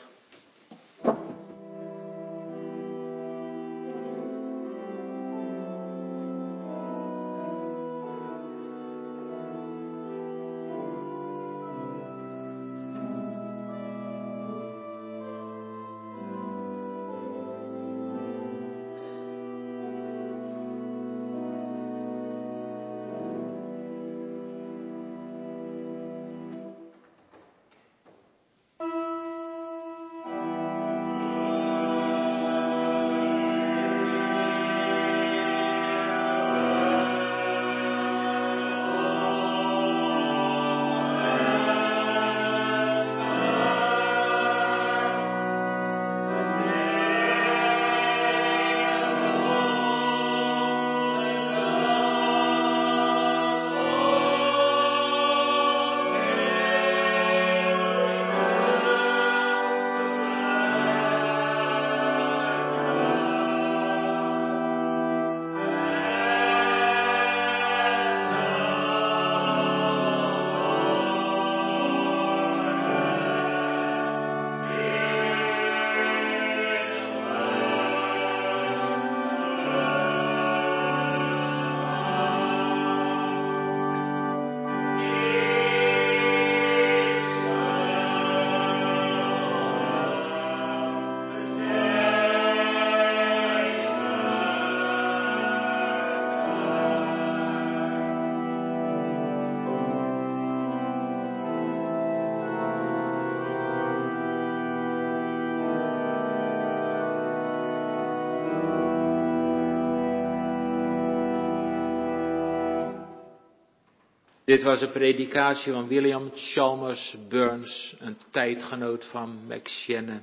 Dit was een predikatie van William Chalmers Burns, een tijdgenoot van McShane.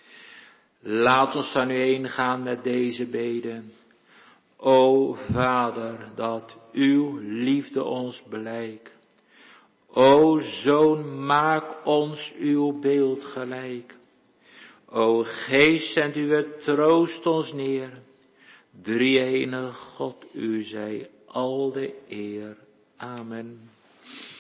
Laat ons daar nu heen gaan met deze bede. O Vader, dat uw liefde ons blijkt. O Zoon, maak ons uw beeld gelijk. O Geest, zend uw troost ons neer. Drie-enige God, u zij al de eer. Amen.